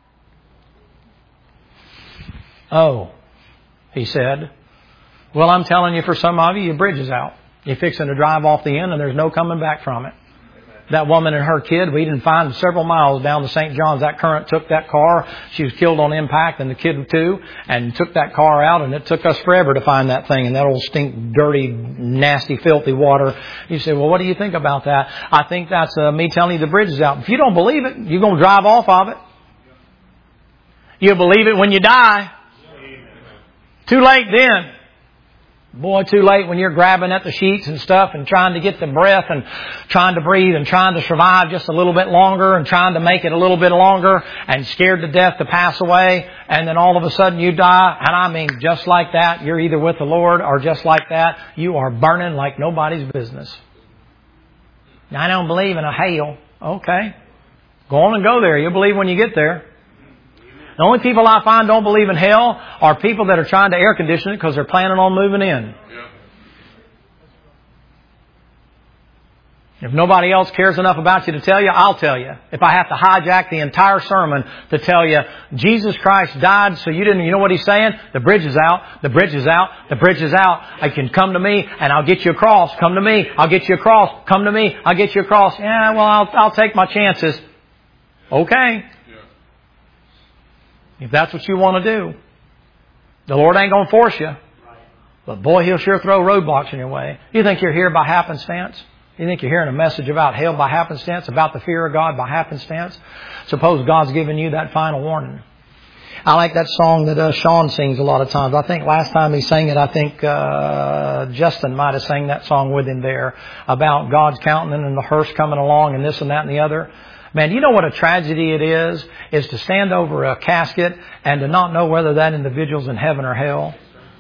Oh, he said. Well, I'm telling you, for some of you, your bridge is out. You're fixing to drive off the end and there's no coming back from it. That woman and her kid, we didn't find several miles down to Saint John's. That current took that car. She was killed on impact, and the kid too, and took that car out, and it took us forever to find that thing in that old stink, dirty, nasty, filthy water. You say, well, what do you think about that? I think that's uh, me telling you the bridge is out. If you don't believe it, you're going to drive off of it. You'll believe it when you die. Too late then. Boy, too late when you're grabbing at the sheets and stuff and trying to get the breath and trying to breathe and trying to survive just a little bit longer and trying to make it a little bit longer and scared to death to pass away, and then all of a sudden you die. And I mean, just like that, you're either with the Lord or just like that, you are burning like nobody's business. Now, I don't believe in a hell. Okay. Go on and go there. You'll believe when you get there. The only people I find don't believe in hell are people that are trying to air condition it because they're planning on moving in. Yeah. If nobody else cares enough about you to tell you, I'll tell you. If I have to hijack the entire sermon to tell you, Jesus Christ died so you didn't, you know what he's saying? The bridge is out, the bridge is out, the bridge is out. I can come to me and I'll get you across. Come to me, I'll get you across. Come to me, I'll get you across. Yeah, well, I'll, I'll take my chances. Okay. If that's what you want to do. The Lord ain't going to force you. But boy, He'll sure throw roadblocks in your way. You think you're here by happenstance? You think you're hearing a message about hell by happenstance? About the fear of God by happenstance? Suppose God's given you that final warning. I like that song that uh, Sean sings a lot of times. I think last time he sang it, I think uh, Justin might have sang that song with him there about God's countenance and the hearse coming along and this and that and the other. Man, you know what a tragedy it is? Is to stand over a casket and to not know whether that individual's in heaven or hell.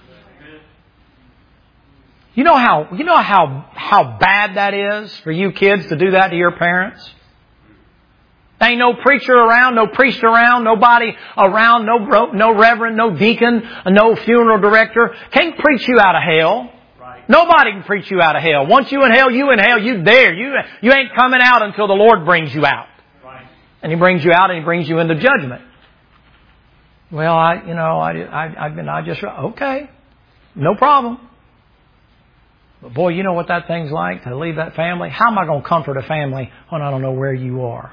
You know how, you know how, how bad that is for you kids to do that to your parents? There ain't no preacher around, no priest around, nobody around, no no reverend, no deacon, no funeral director. Can't preach you out of hell. Right. Nobody can preach you out of hell. Once you in hell, you in hell, you there. You you ain't coming out until the Lord brings you out. Right. And He brings you out and He brings you into judgment. Well, I, you know, I, I, I've been, I just, okay, no problem. But boy, you know what that thing's like to leave that family? How am I going to comfort a family when I don't know where you are?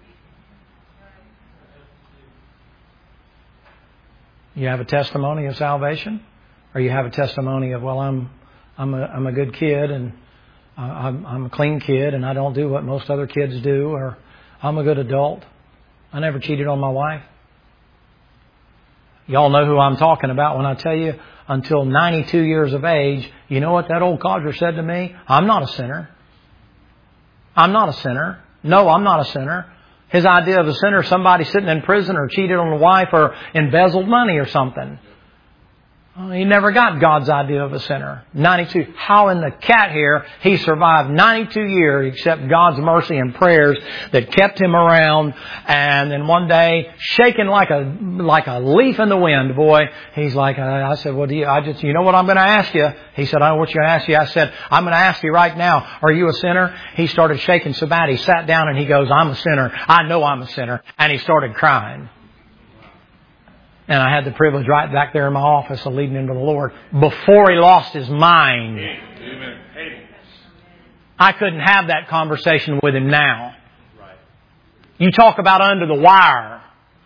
You have a testimony of salvation, or you have a testimony of, well, I'm I'm a I'm a good kid and I'm I'm a clean kid and I don't do what most other kids do, or I'm a good adult. I never cheated on my wife. Y'all know who I'm talking about when I tell you until ninety-two years of age, you know what that old codger said to me? I'm not a sinner. I'm not a sinner. No, I'm not a sinner. His idea of a sinner is somebody sitting in prison or cheated on a wife or embezzled money or something. Well, he never got God's idea of a sinner. ninety-two. How in the cat hair he survived ninety-two years except God's mercy and prayers that kept him around. And then one day, shaking like a like a leaf in the wind, boy, he's like, I said, well, do you, I just, you know what I'm going to ask you? He said, I know what you're going to ask you. I said, I'm going to ask you right now, are you a sinner? He started shaking so bad, he sat down and he goes, I'm a sinner. I know I'm a sinner. And he started crying. And I had the privilege right back there in my office of leading him to the Lord before he lost his mind. Amen. I couldn't have that conversation with him now. You talk about under the wire.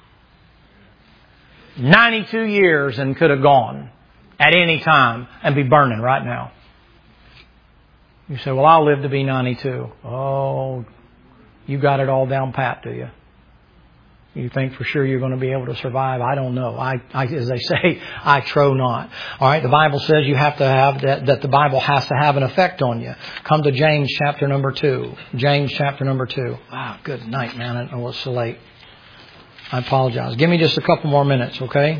ninety-two years and could have gone at any time and be burning right now. You say, well, I'll live to be ninety-two. Oh, you got it all down pat, do you? You think for sure you're going to be able to survive? I don't know. I, I as they say, I trow not. All right. The Bible says you have to have that, that the Bible has to have an effect on you. Come to James chapter number two. James chapter number two. Wow. Good night, man. I don't know it's so late. I apologize. Give me just a couple more minutes. Okay.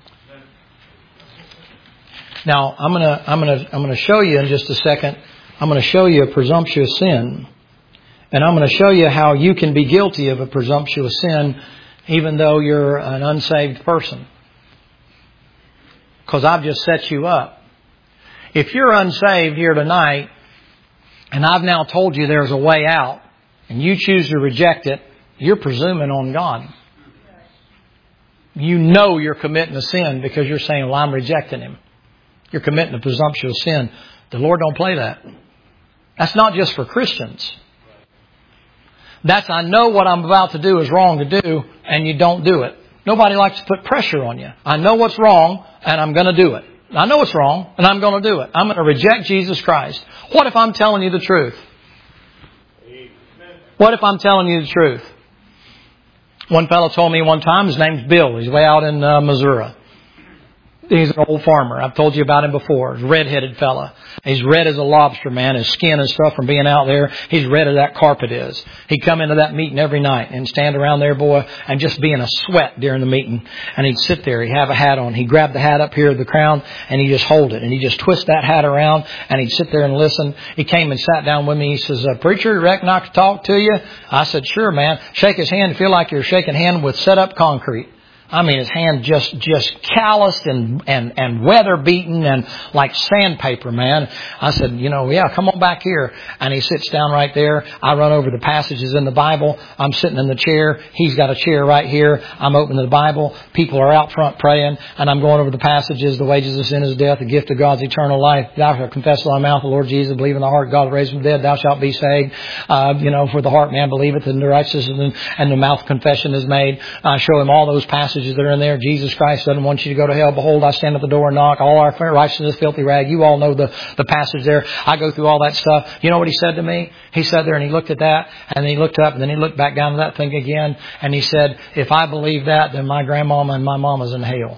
Now I'm going to, I'm going to, I'm going to show you in just a second. I'm going to show you a presumptuous sin. And I'm going to show you how you can be guilty of a presumptuous sin even though you're an unsaved person. Because I've just set you up. If you're unsaved here tonight, and I've now told you there's a way out, and you choose to reject it, you're presuming on God. You know you're committing a sin because you're saying, well, I'm rejecting Him. You're committing a presumptuous sin. The Lord don't play that. That's not just for Christians. That's, I know what I'm about to do is wrong to do, and you don't do it. Nobody likes to put pressure on you. I know what's wrong, and I'm going to do it. I know it's wrong, and I'm going to do it. I'm going to reject Jesus Christ. What if I'm telling you the truth? What if I'm telling you the truth? One fellow told me one time, his name's Bill. He's way out in uh, Missouri. He's an old farmer. I've told you about him before. He's a red-headed fella. He's red as a lobster, man. His skin and stuff from being out there, he's red as that carpet is. He'd come into that meeting every night and stand around there, boy, and just be in a sweat during the meeting. And he'd sit there. He'd have a hat on. He'd grab the hat up here at the crown, and he'd just hold it. And he'd just twist that hat around, and he'd sit there and listen. He came and sat down with me. He says, uh, Preacher, you reckon I could talk to you? I said, sure, man. Shake his hand. Feel like you're shaking hand with set-up concrete. I mean, his hand just, just calloused and, and, and weather beaten and like sandpaper, man. I said, you know, yeah, come on back here. And he sits down right there. I run over the passages in the Bible. I'm sitting in the chair. He's got a chair right here. I'm opening the Bible. People are out front praying. And I'm going over the passages. The wages of sin is death. The gift of God's eternal life. Thou shalt confess with thy mouth the Lord Jesus. Believe in the heart God raised from the dead. Thou shalt be saved. Uh, you know, for the heart man believeth and the righteousness and the mouth confession is made. I show him all those passages that are in there. Jesus Christ doesn't want you to go to hell. Behold, I stand at the door and knock. All our righteousness, filthy rag. You all know the, the passage there. I go through all that stuff. You know what he said to me? He sat there and he looked at that, and then he looked up, and then he looked back down to that thing again, and he said, if I believe that, then my grandmama and my mama's in hell.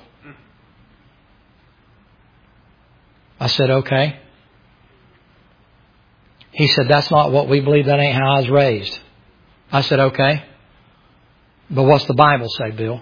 I said, okay. He said, that's not what we believe. That ain't how I was raised. I said, okay. But what's the Bible say, Bill?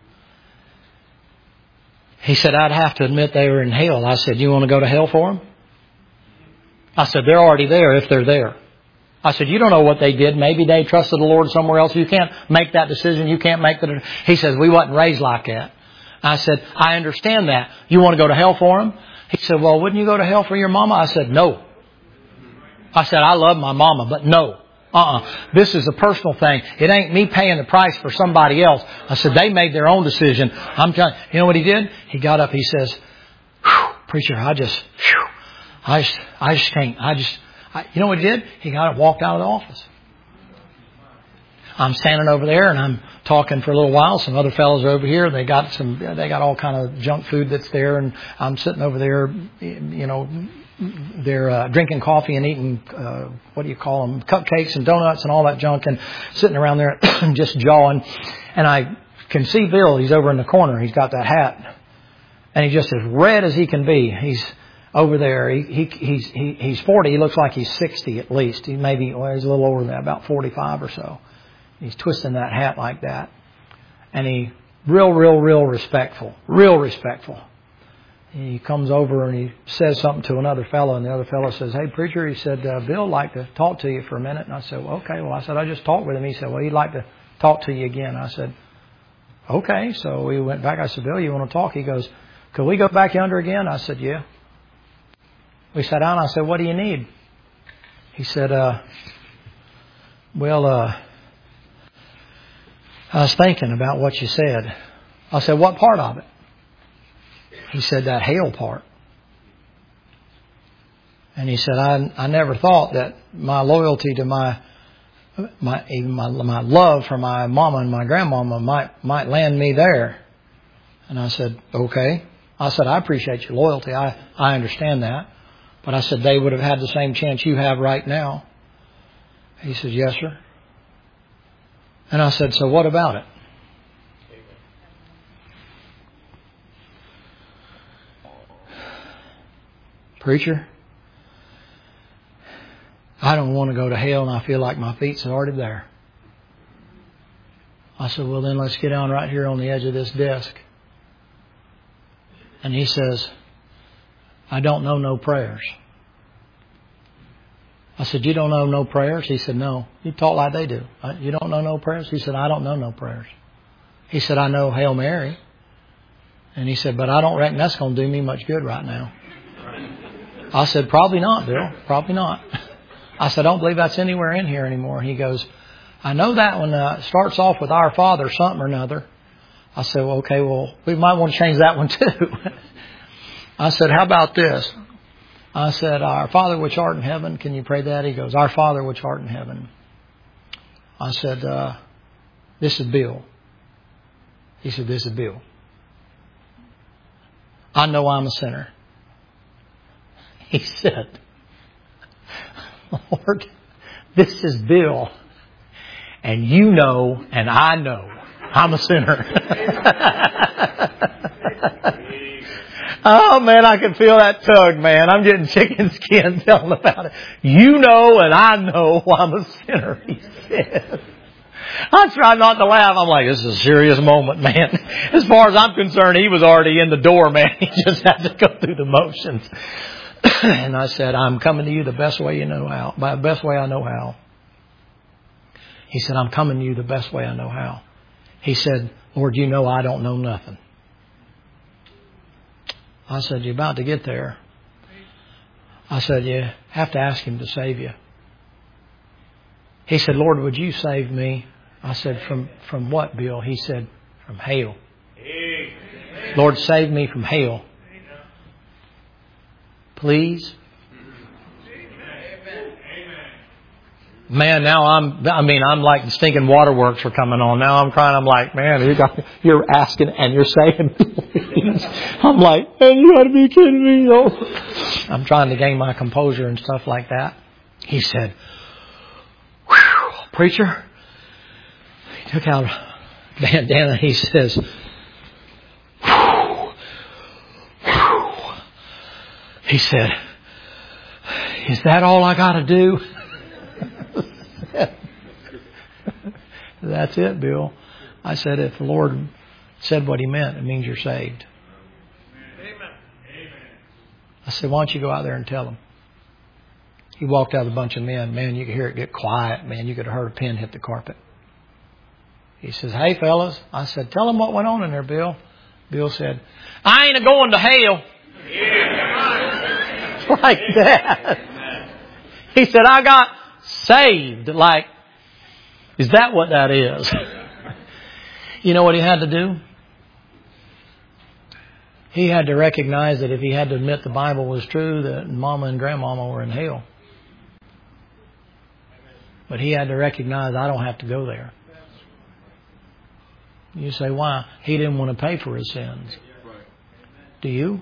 He said, I'd have to admit they were in hell. I said, you want to go to hell for them? I said, they're already there if they're there. I said, you don't know what they did. Maybe they trusted the Lord somewhere else. You can't make that decision. You can't make the... He says, we wasn't raised like that. I said, I understand that. You want to go to hell for them? He said, well, wouldn't you go to hell for your mama? I said, no. I said, I love my mama, but no. Uh-uh. This is a personal thing. It ain't me paying the price for somebody else. I said, they made their own decision. I'm trying. You know what he did? He got up. He says, preacher, I just, whew, I just, I just can't, I just, I, you know what he did? He got up, walked out of the office. I'm standing over there and I'm talking for a little while. Some other fellows are over here. They got some, they got all kind of junk food that's there. And I'm sitting over there, you know, they're uh, drinking coffee and eating, uh, what do you call them, cupcakes and donuts and all that junk, and sitting around there just jawing. And I can see Bill. He's over in the corner. He's got that hat. And he's just as red as he can be. He's over there. He, he, he's he, he's forty. He looks like he's sixty at least. He maybe, well, he's a little older than that, about forty-five or so. He's twisting that hat like that. And he, real, real, real respectful. Real respectful. He comes over and he says something to another fellow, and the other fellow says, hey, preacher, he said, uh, Bill would like to talk to you for a minute. And I said, well, okay. Well, I said, I just talked with him. He said, well, he'd like to talk to you again. I said, okay. So we went back. I said, Bill, you want to talk? He goes, could we go back yonder again? I said, yeah. We sat down. I said, what do you need? He said, uh, well, uh, I was thinking about what you said. I said, what part of it? He said, that hell part. And he said, I I never thought that my loyalty to my my even my my love for my mama and my grandmama might might land me there. And I said, okay. I said, I appreciate your loyalty. I, I understand that. But I said, they would have had the same chance you have right now. He said, yes, sir. And I said, so what about it? Preacher, I don't want to go to hell and I feel like my feet's already there. I said, well, then let's get down right here on the edge of this desk. And he says, I don't know no prayers. I said, you don't know no prayers? He said, no. You talk like they do. You don't know no prayers? He said, I don't know no prayers. He said, I know Hail Mary. And he said, but I don't reckon that's going to do me much good right now. I said, probably not, Bill. Probably not. I said, I don't believe that's anywhere in here anymore. He goes, I know that one uh, starts off with Our Father, something or another. I said, well, okay, well, we might want to change that one too. I said, how about this? I said, Our Father which art in heaven, can you pray that? He goes, Our Father which art in heaven. I said, uh, this is Bill. He said, this is Bill. I know I'm a sinner. He said, Lord, this is Bill. And you know, and I know, I'm a sinner. Oh, man, I can feel that tug, man. I'm getting chicken skin telling about it. You know, and I know I'm a sinner, he said. I tried not to laugh. I'm like, this is a serious moment, man. As far as I'm concerned, he was already in the door, man. He just had to go through the motions. And I said, I'm coming to you the best way you know how. By the best way I know how. He said, I'm coming to you the best way I know how. He said, Lord, you know I don't know nothing. I said, you're about to get there. I said, you have to ask him to save you. He said, Lord, would you save me? I said, from, from what, Bill? He said, from hell. Lord, save me from hell. Please. Man, now I'm, I mean, I'm like the stinking waterworks are coming on. Now I'm crying. I'm like, man, you got, you're asking and you're saying, please. I'm like, man, you got to be kidding me. Oh. I'm trying to gain my composure and stuff like that. He said, whew, preacher. He took out a bandana. He says, whew, whew. He said, is that all I got to do? That's it, Bill. I said, if the Lord said what he meant, it means you're saved. Amen. I said, why don't you go out there and tell them? He walked out with a bunch of men. Man, you could hear it get quiet. Man, you could have heard a pin hit the carpet. He says, "Hey, fellas." I said, "Tell them what went on in there, Bill." Bill said, "I ain't a-going to hell." Like that. He said, "I got saved." Like, is that what that is? You know what he had to do? He had to recognize that if he had to admit the Bible was true, that Mama and Grandmama were in hell. But he had to recognize, I don't have to go there. You say, why? He didn't want to pay for his sins. Do you?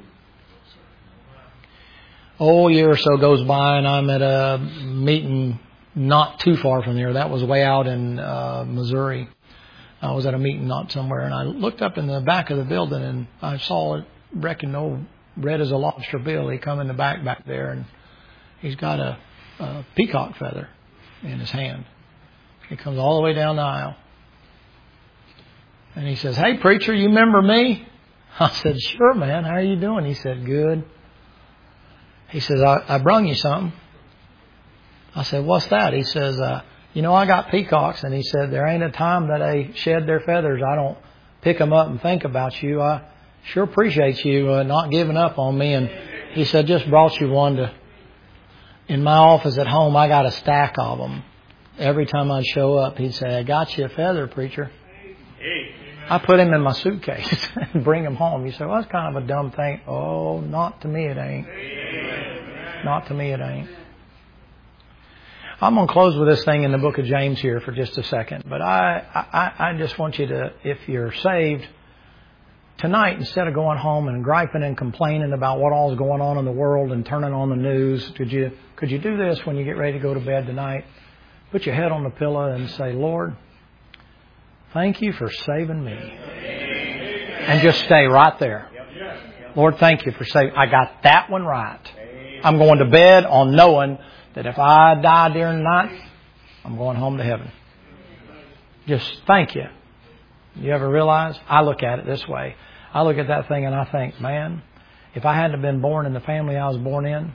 Oh, a year or so goes by and I'm at a meeting not too far from there. That was way out in uh, Missouri. I was at a meeting not somewhere, and I looked up in the back of the building and I saw it, reckon old red as a lobster Bill. He come in the back back there, and he's got a, a peacock feather in his hand. He comes all the way down the aisle. And he says, "Hey, preacher, you remember me?" I said, "Sure, man. How are you doing?" He said, "Good." He says, I, I brung you something. I said, "What's that?" He says, uh, you know, I got peacocks. And he said, there ain't a time that they shed their feathers I don't pick them up and think about you. I sure appreciate you uh, not giving up on me. And he said, just brought you one to... In my office at home, I got a stack of them. Every time I'd show up, he'd say, "I got you a feather, preacher." I put him in my suitcase and bring him home. You say, "Well, that's kind of a dumb thing." Oh, not to me it ain't. Not to me it ain't. I'm going to close with this thing in the book of James here for just a second. But I, I, I just want you to, if you're saved, tonight, instead of going home and griping and complaining about what all's going on in the world and turning on the news, could you, could you do this when you get ready to go to bed tonight? Put your head on the pillow and say, "Lord, thank you for saving me." And just stay right there. "Lord, thank you for saving. I got that one right. I'm going to bed on knowing that if I die during the night, I'm going home to heaven." Just thank you. You ever realize? I look at it this way. I look at that thing and I think, man, if I hadn't have been born in the family I was born in,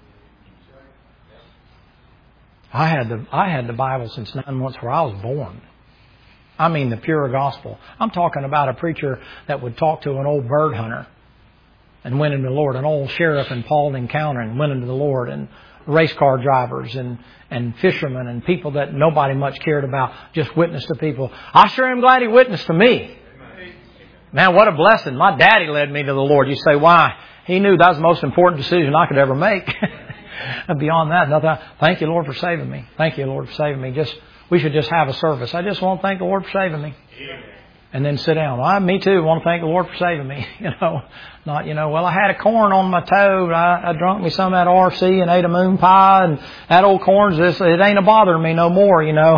I had the I had the Bible since nine months where I was born. I mean the pure gospel. I'm talking about a preacher that would talk to an old bird hunter and went into the Lord, an old sheriff in Paulding Encounter and went into the Lord, and race car drivers and, and fishermen and people that nobody much cared about just witnessed to people. I sure am glad he witnessed to me. Man, what a blessing. My daddy led me to the Lord. You say, why? He knew that was the most important decision I could ever make. Beyond that, nothing. Thank you, Lord, for saving me. Thank you, Lord, for saving me. Just we should just have a service. I just want to thank the Lord for saving me. And then sit down. Well, I, me too, want to thank the Lord for saving me. You know, not, you know, well, I had a corn on my toe. I, I drunk me some of that R C and ate a moon pie, and that old corn's this, it ain't a bothering me no more, you know.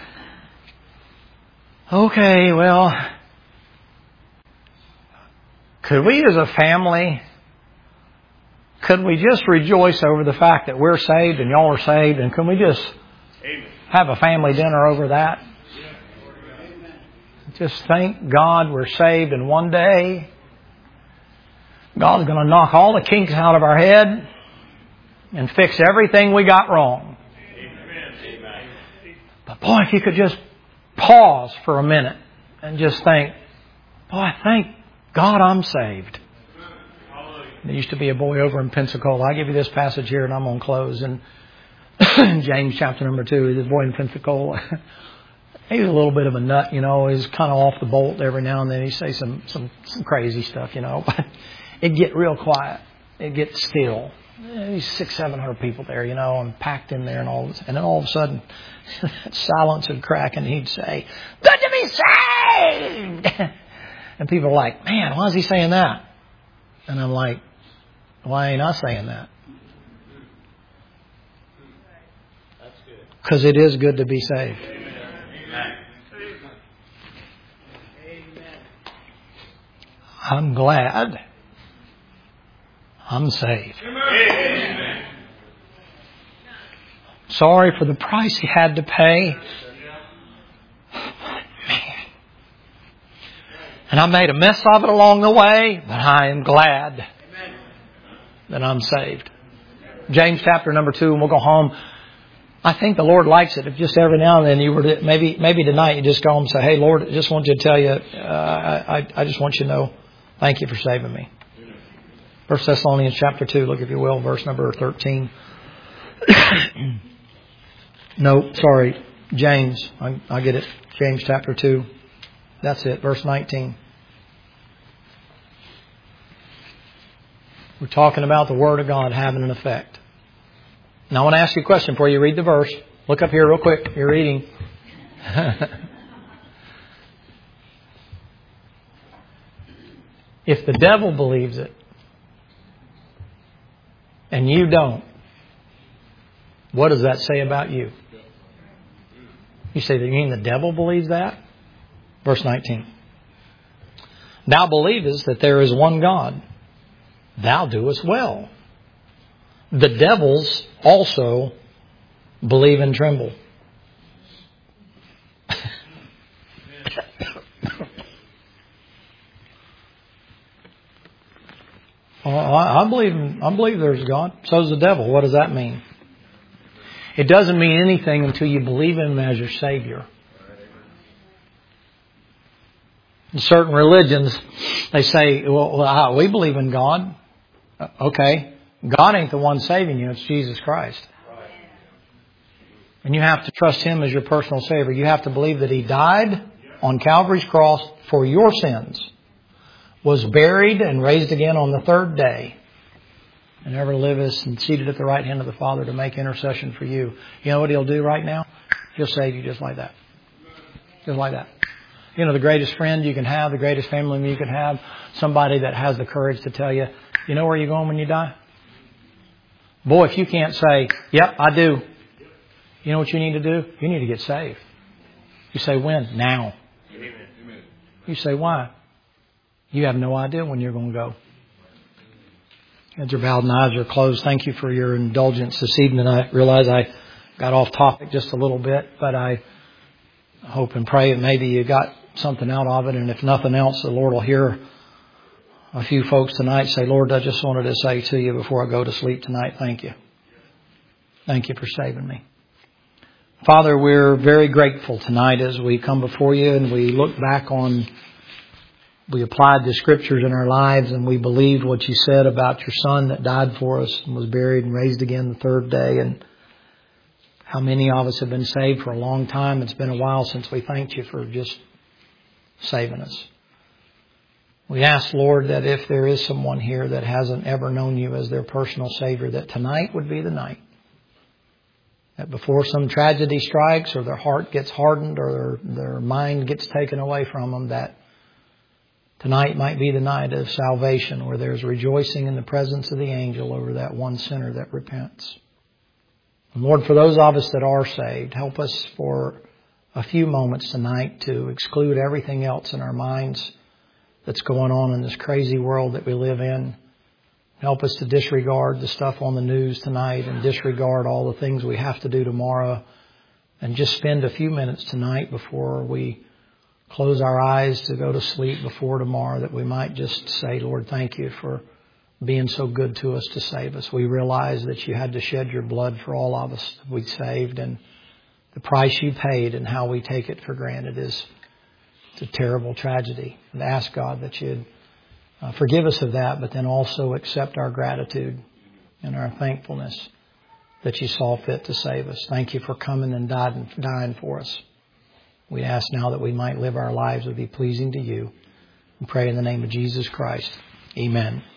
Okay, well, could we as a family, could we just rejoice over the fact that we're saved and y'all are saved, and can we just have a family dinner over that? Just thank God we're saved, and one day God's going to knock all the kinks out of our head and fix everything we got wrong. Amen. But boy, if you could just pause for a minute and just think, boy, thank God I'm saved. There used to be a boy over in Pensacola. I'll give you this passage here and I'm going to close. And James chapter number two, this boy in Pensacola. He was a little bit of a nut, you know. He was kind of off the bolt every now and then. He'd say some, some, some crazy stuff, you know. But it'd get real quiet. It'd get still. There's six, seven hundred people there, you know, and packed in there and all this. And then all of a sudden, silence would crack and he'd say, "Good to be saved!" And people are like, "Man, why is he saying that?" And I'm like, why ain't I saying that? Because it is good to be saved. I'm glad I'm saved. Amen. Sorry for the price he had to pay. Man. And I made a mess of it along the way, but I am glad that I'm saved. James chapter number two, and we'll go home. I think the Lord likes it. If just every now and then you were to, maybe maybe tonight you just go home and say, hey, Lord, I just want you to tell you, uh, I, I just want you to know, thank you for saving me. First Thessalonians chapter two, look if you will, verse number thirteen. No, sorry, James. I, I get it. James chapter two. That's it, verse nineteen. We're talking about the Word of God having an effect. Now I want to ask you a question before you read the verse. Look up here real quick. You're reading. If the devil believes it and you don't, what does that say about you? You say, you mean the devil believes that? Verse nineteen. Thou believest that there is one God. Thou doest well. The devils also believe and tremble. Well, I believe I believe there's God. So does the devil. What does that mean? It doesn't mean anything until you believe in Him as your Savior. In certain religions, they say, well, we believe in God. Okay. God ain't the one saving you. It's Jesus Christ. And you have to trust Him as your personal Savior. You have to believe that He died on Calvary's cross for your sins, was buried and raised again on the third day, and ever liveth and seated at the right hand of the Father to make intercession for you. You know what He'll do right now? He'll save you just like that. Just like that. You know, the greatest friend you can have, the greatest family member you can have, somebody that has the courage to tell you, you know where you're going when you die? Boy, if you can't say, yep, I do. You know what you need to do? You need to get saved. You say, when? Now. You say, why? You have no idea when you're going to go. Heads are bowed and eyes are closed. Thank you for your indulgence this evening. I realize I got off topic just a little bit, but I hope and pray that maybe you got something out of it. And if nothing else, the Lord will hear a few folks tonight say, Lord, I just wanted to say to you before I go to sleep tonight, thank you. Thank you for saving me. Father, we're very grateful tonight as we come before you and we look back on, we applied the Scriptures in our lives and we believed what you said about your Son that died for us and was buried and raised again the third day, and how many of us have been saved for a long time. It's been a while since we thanked you for just saving us. We ask, Lord, that if there is someone here that hasn't ever known you as their personal Savior, that tonight would be the night. That before some tragedy strikes or their heart gets hardened or their, their mind gets taken away from them, that tonight might be the night of salvation where there's rejoicing in the presence of the angel over that one sinner that repents. And Lord, for those of us that are saved, help us for a few moments tonight to exclude everything else in our minds that's going on in this crazy world that we live in. Help us to disregard the stuff on the news tonight and disregard all the things we have to do tomorrow, and just spend a few minutes tonight before we close our eyes to go to sleep before tomorrow, that we might just say, Lord, thank you for being so good to us to save us. We realize that you had to shed your blood for all of us to be saved, and the price you paid and how we take it for granted is it's a terrible tragedy. And ask God that you'd uh, forgive us of that, but then also accept our gratitude and our thankfulness that you saw fit to save us. Thank you for coming and dying, dying for us. We ask now that we might live our lives to be pleasing to you. We pray in the name of Jesus Christ. Amen.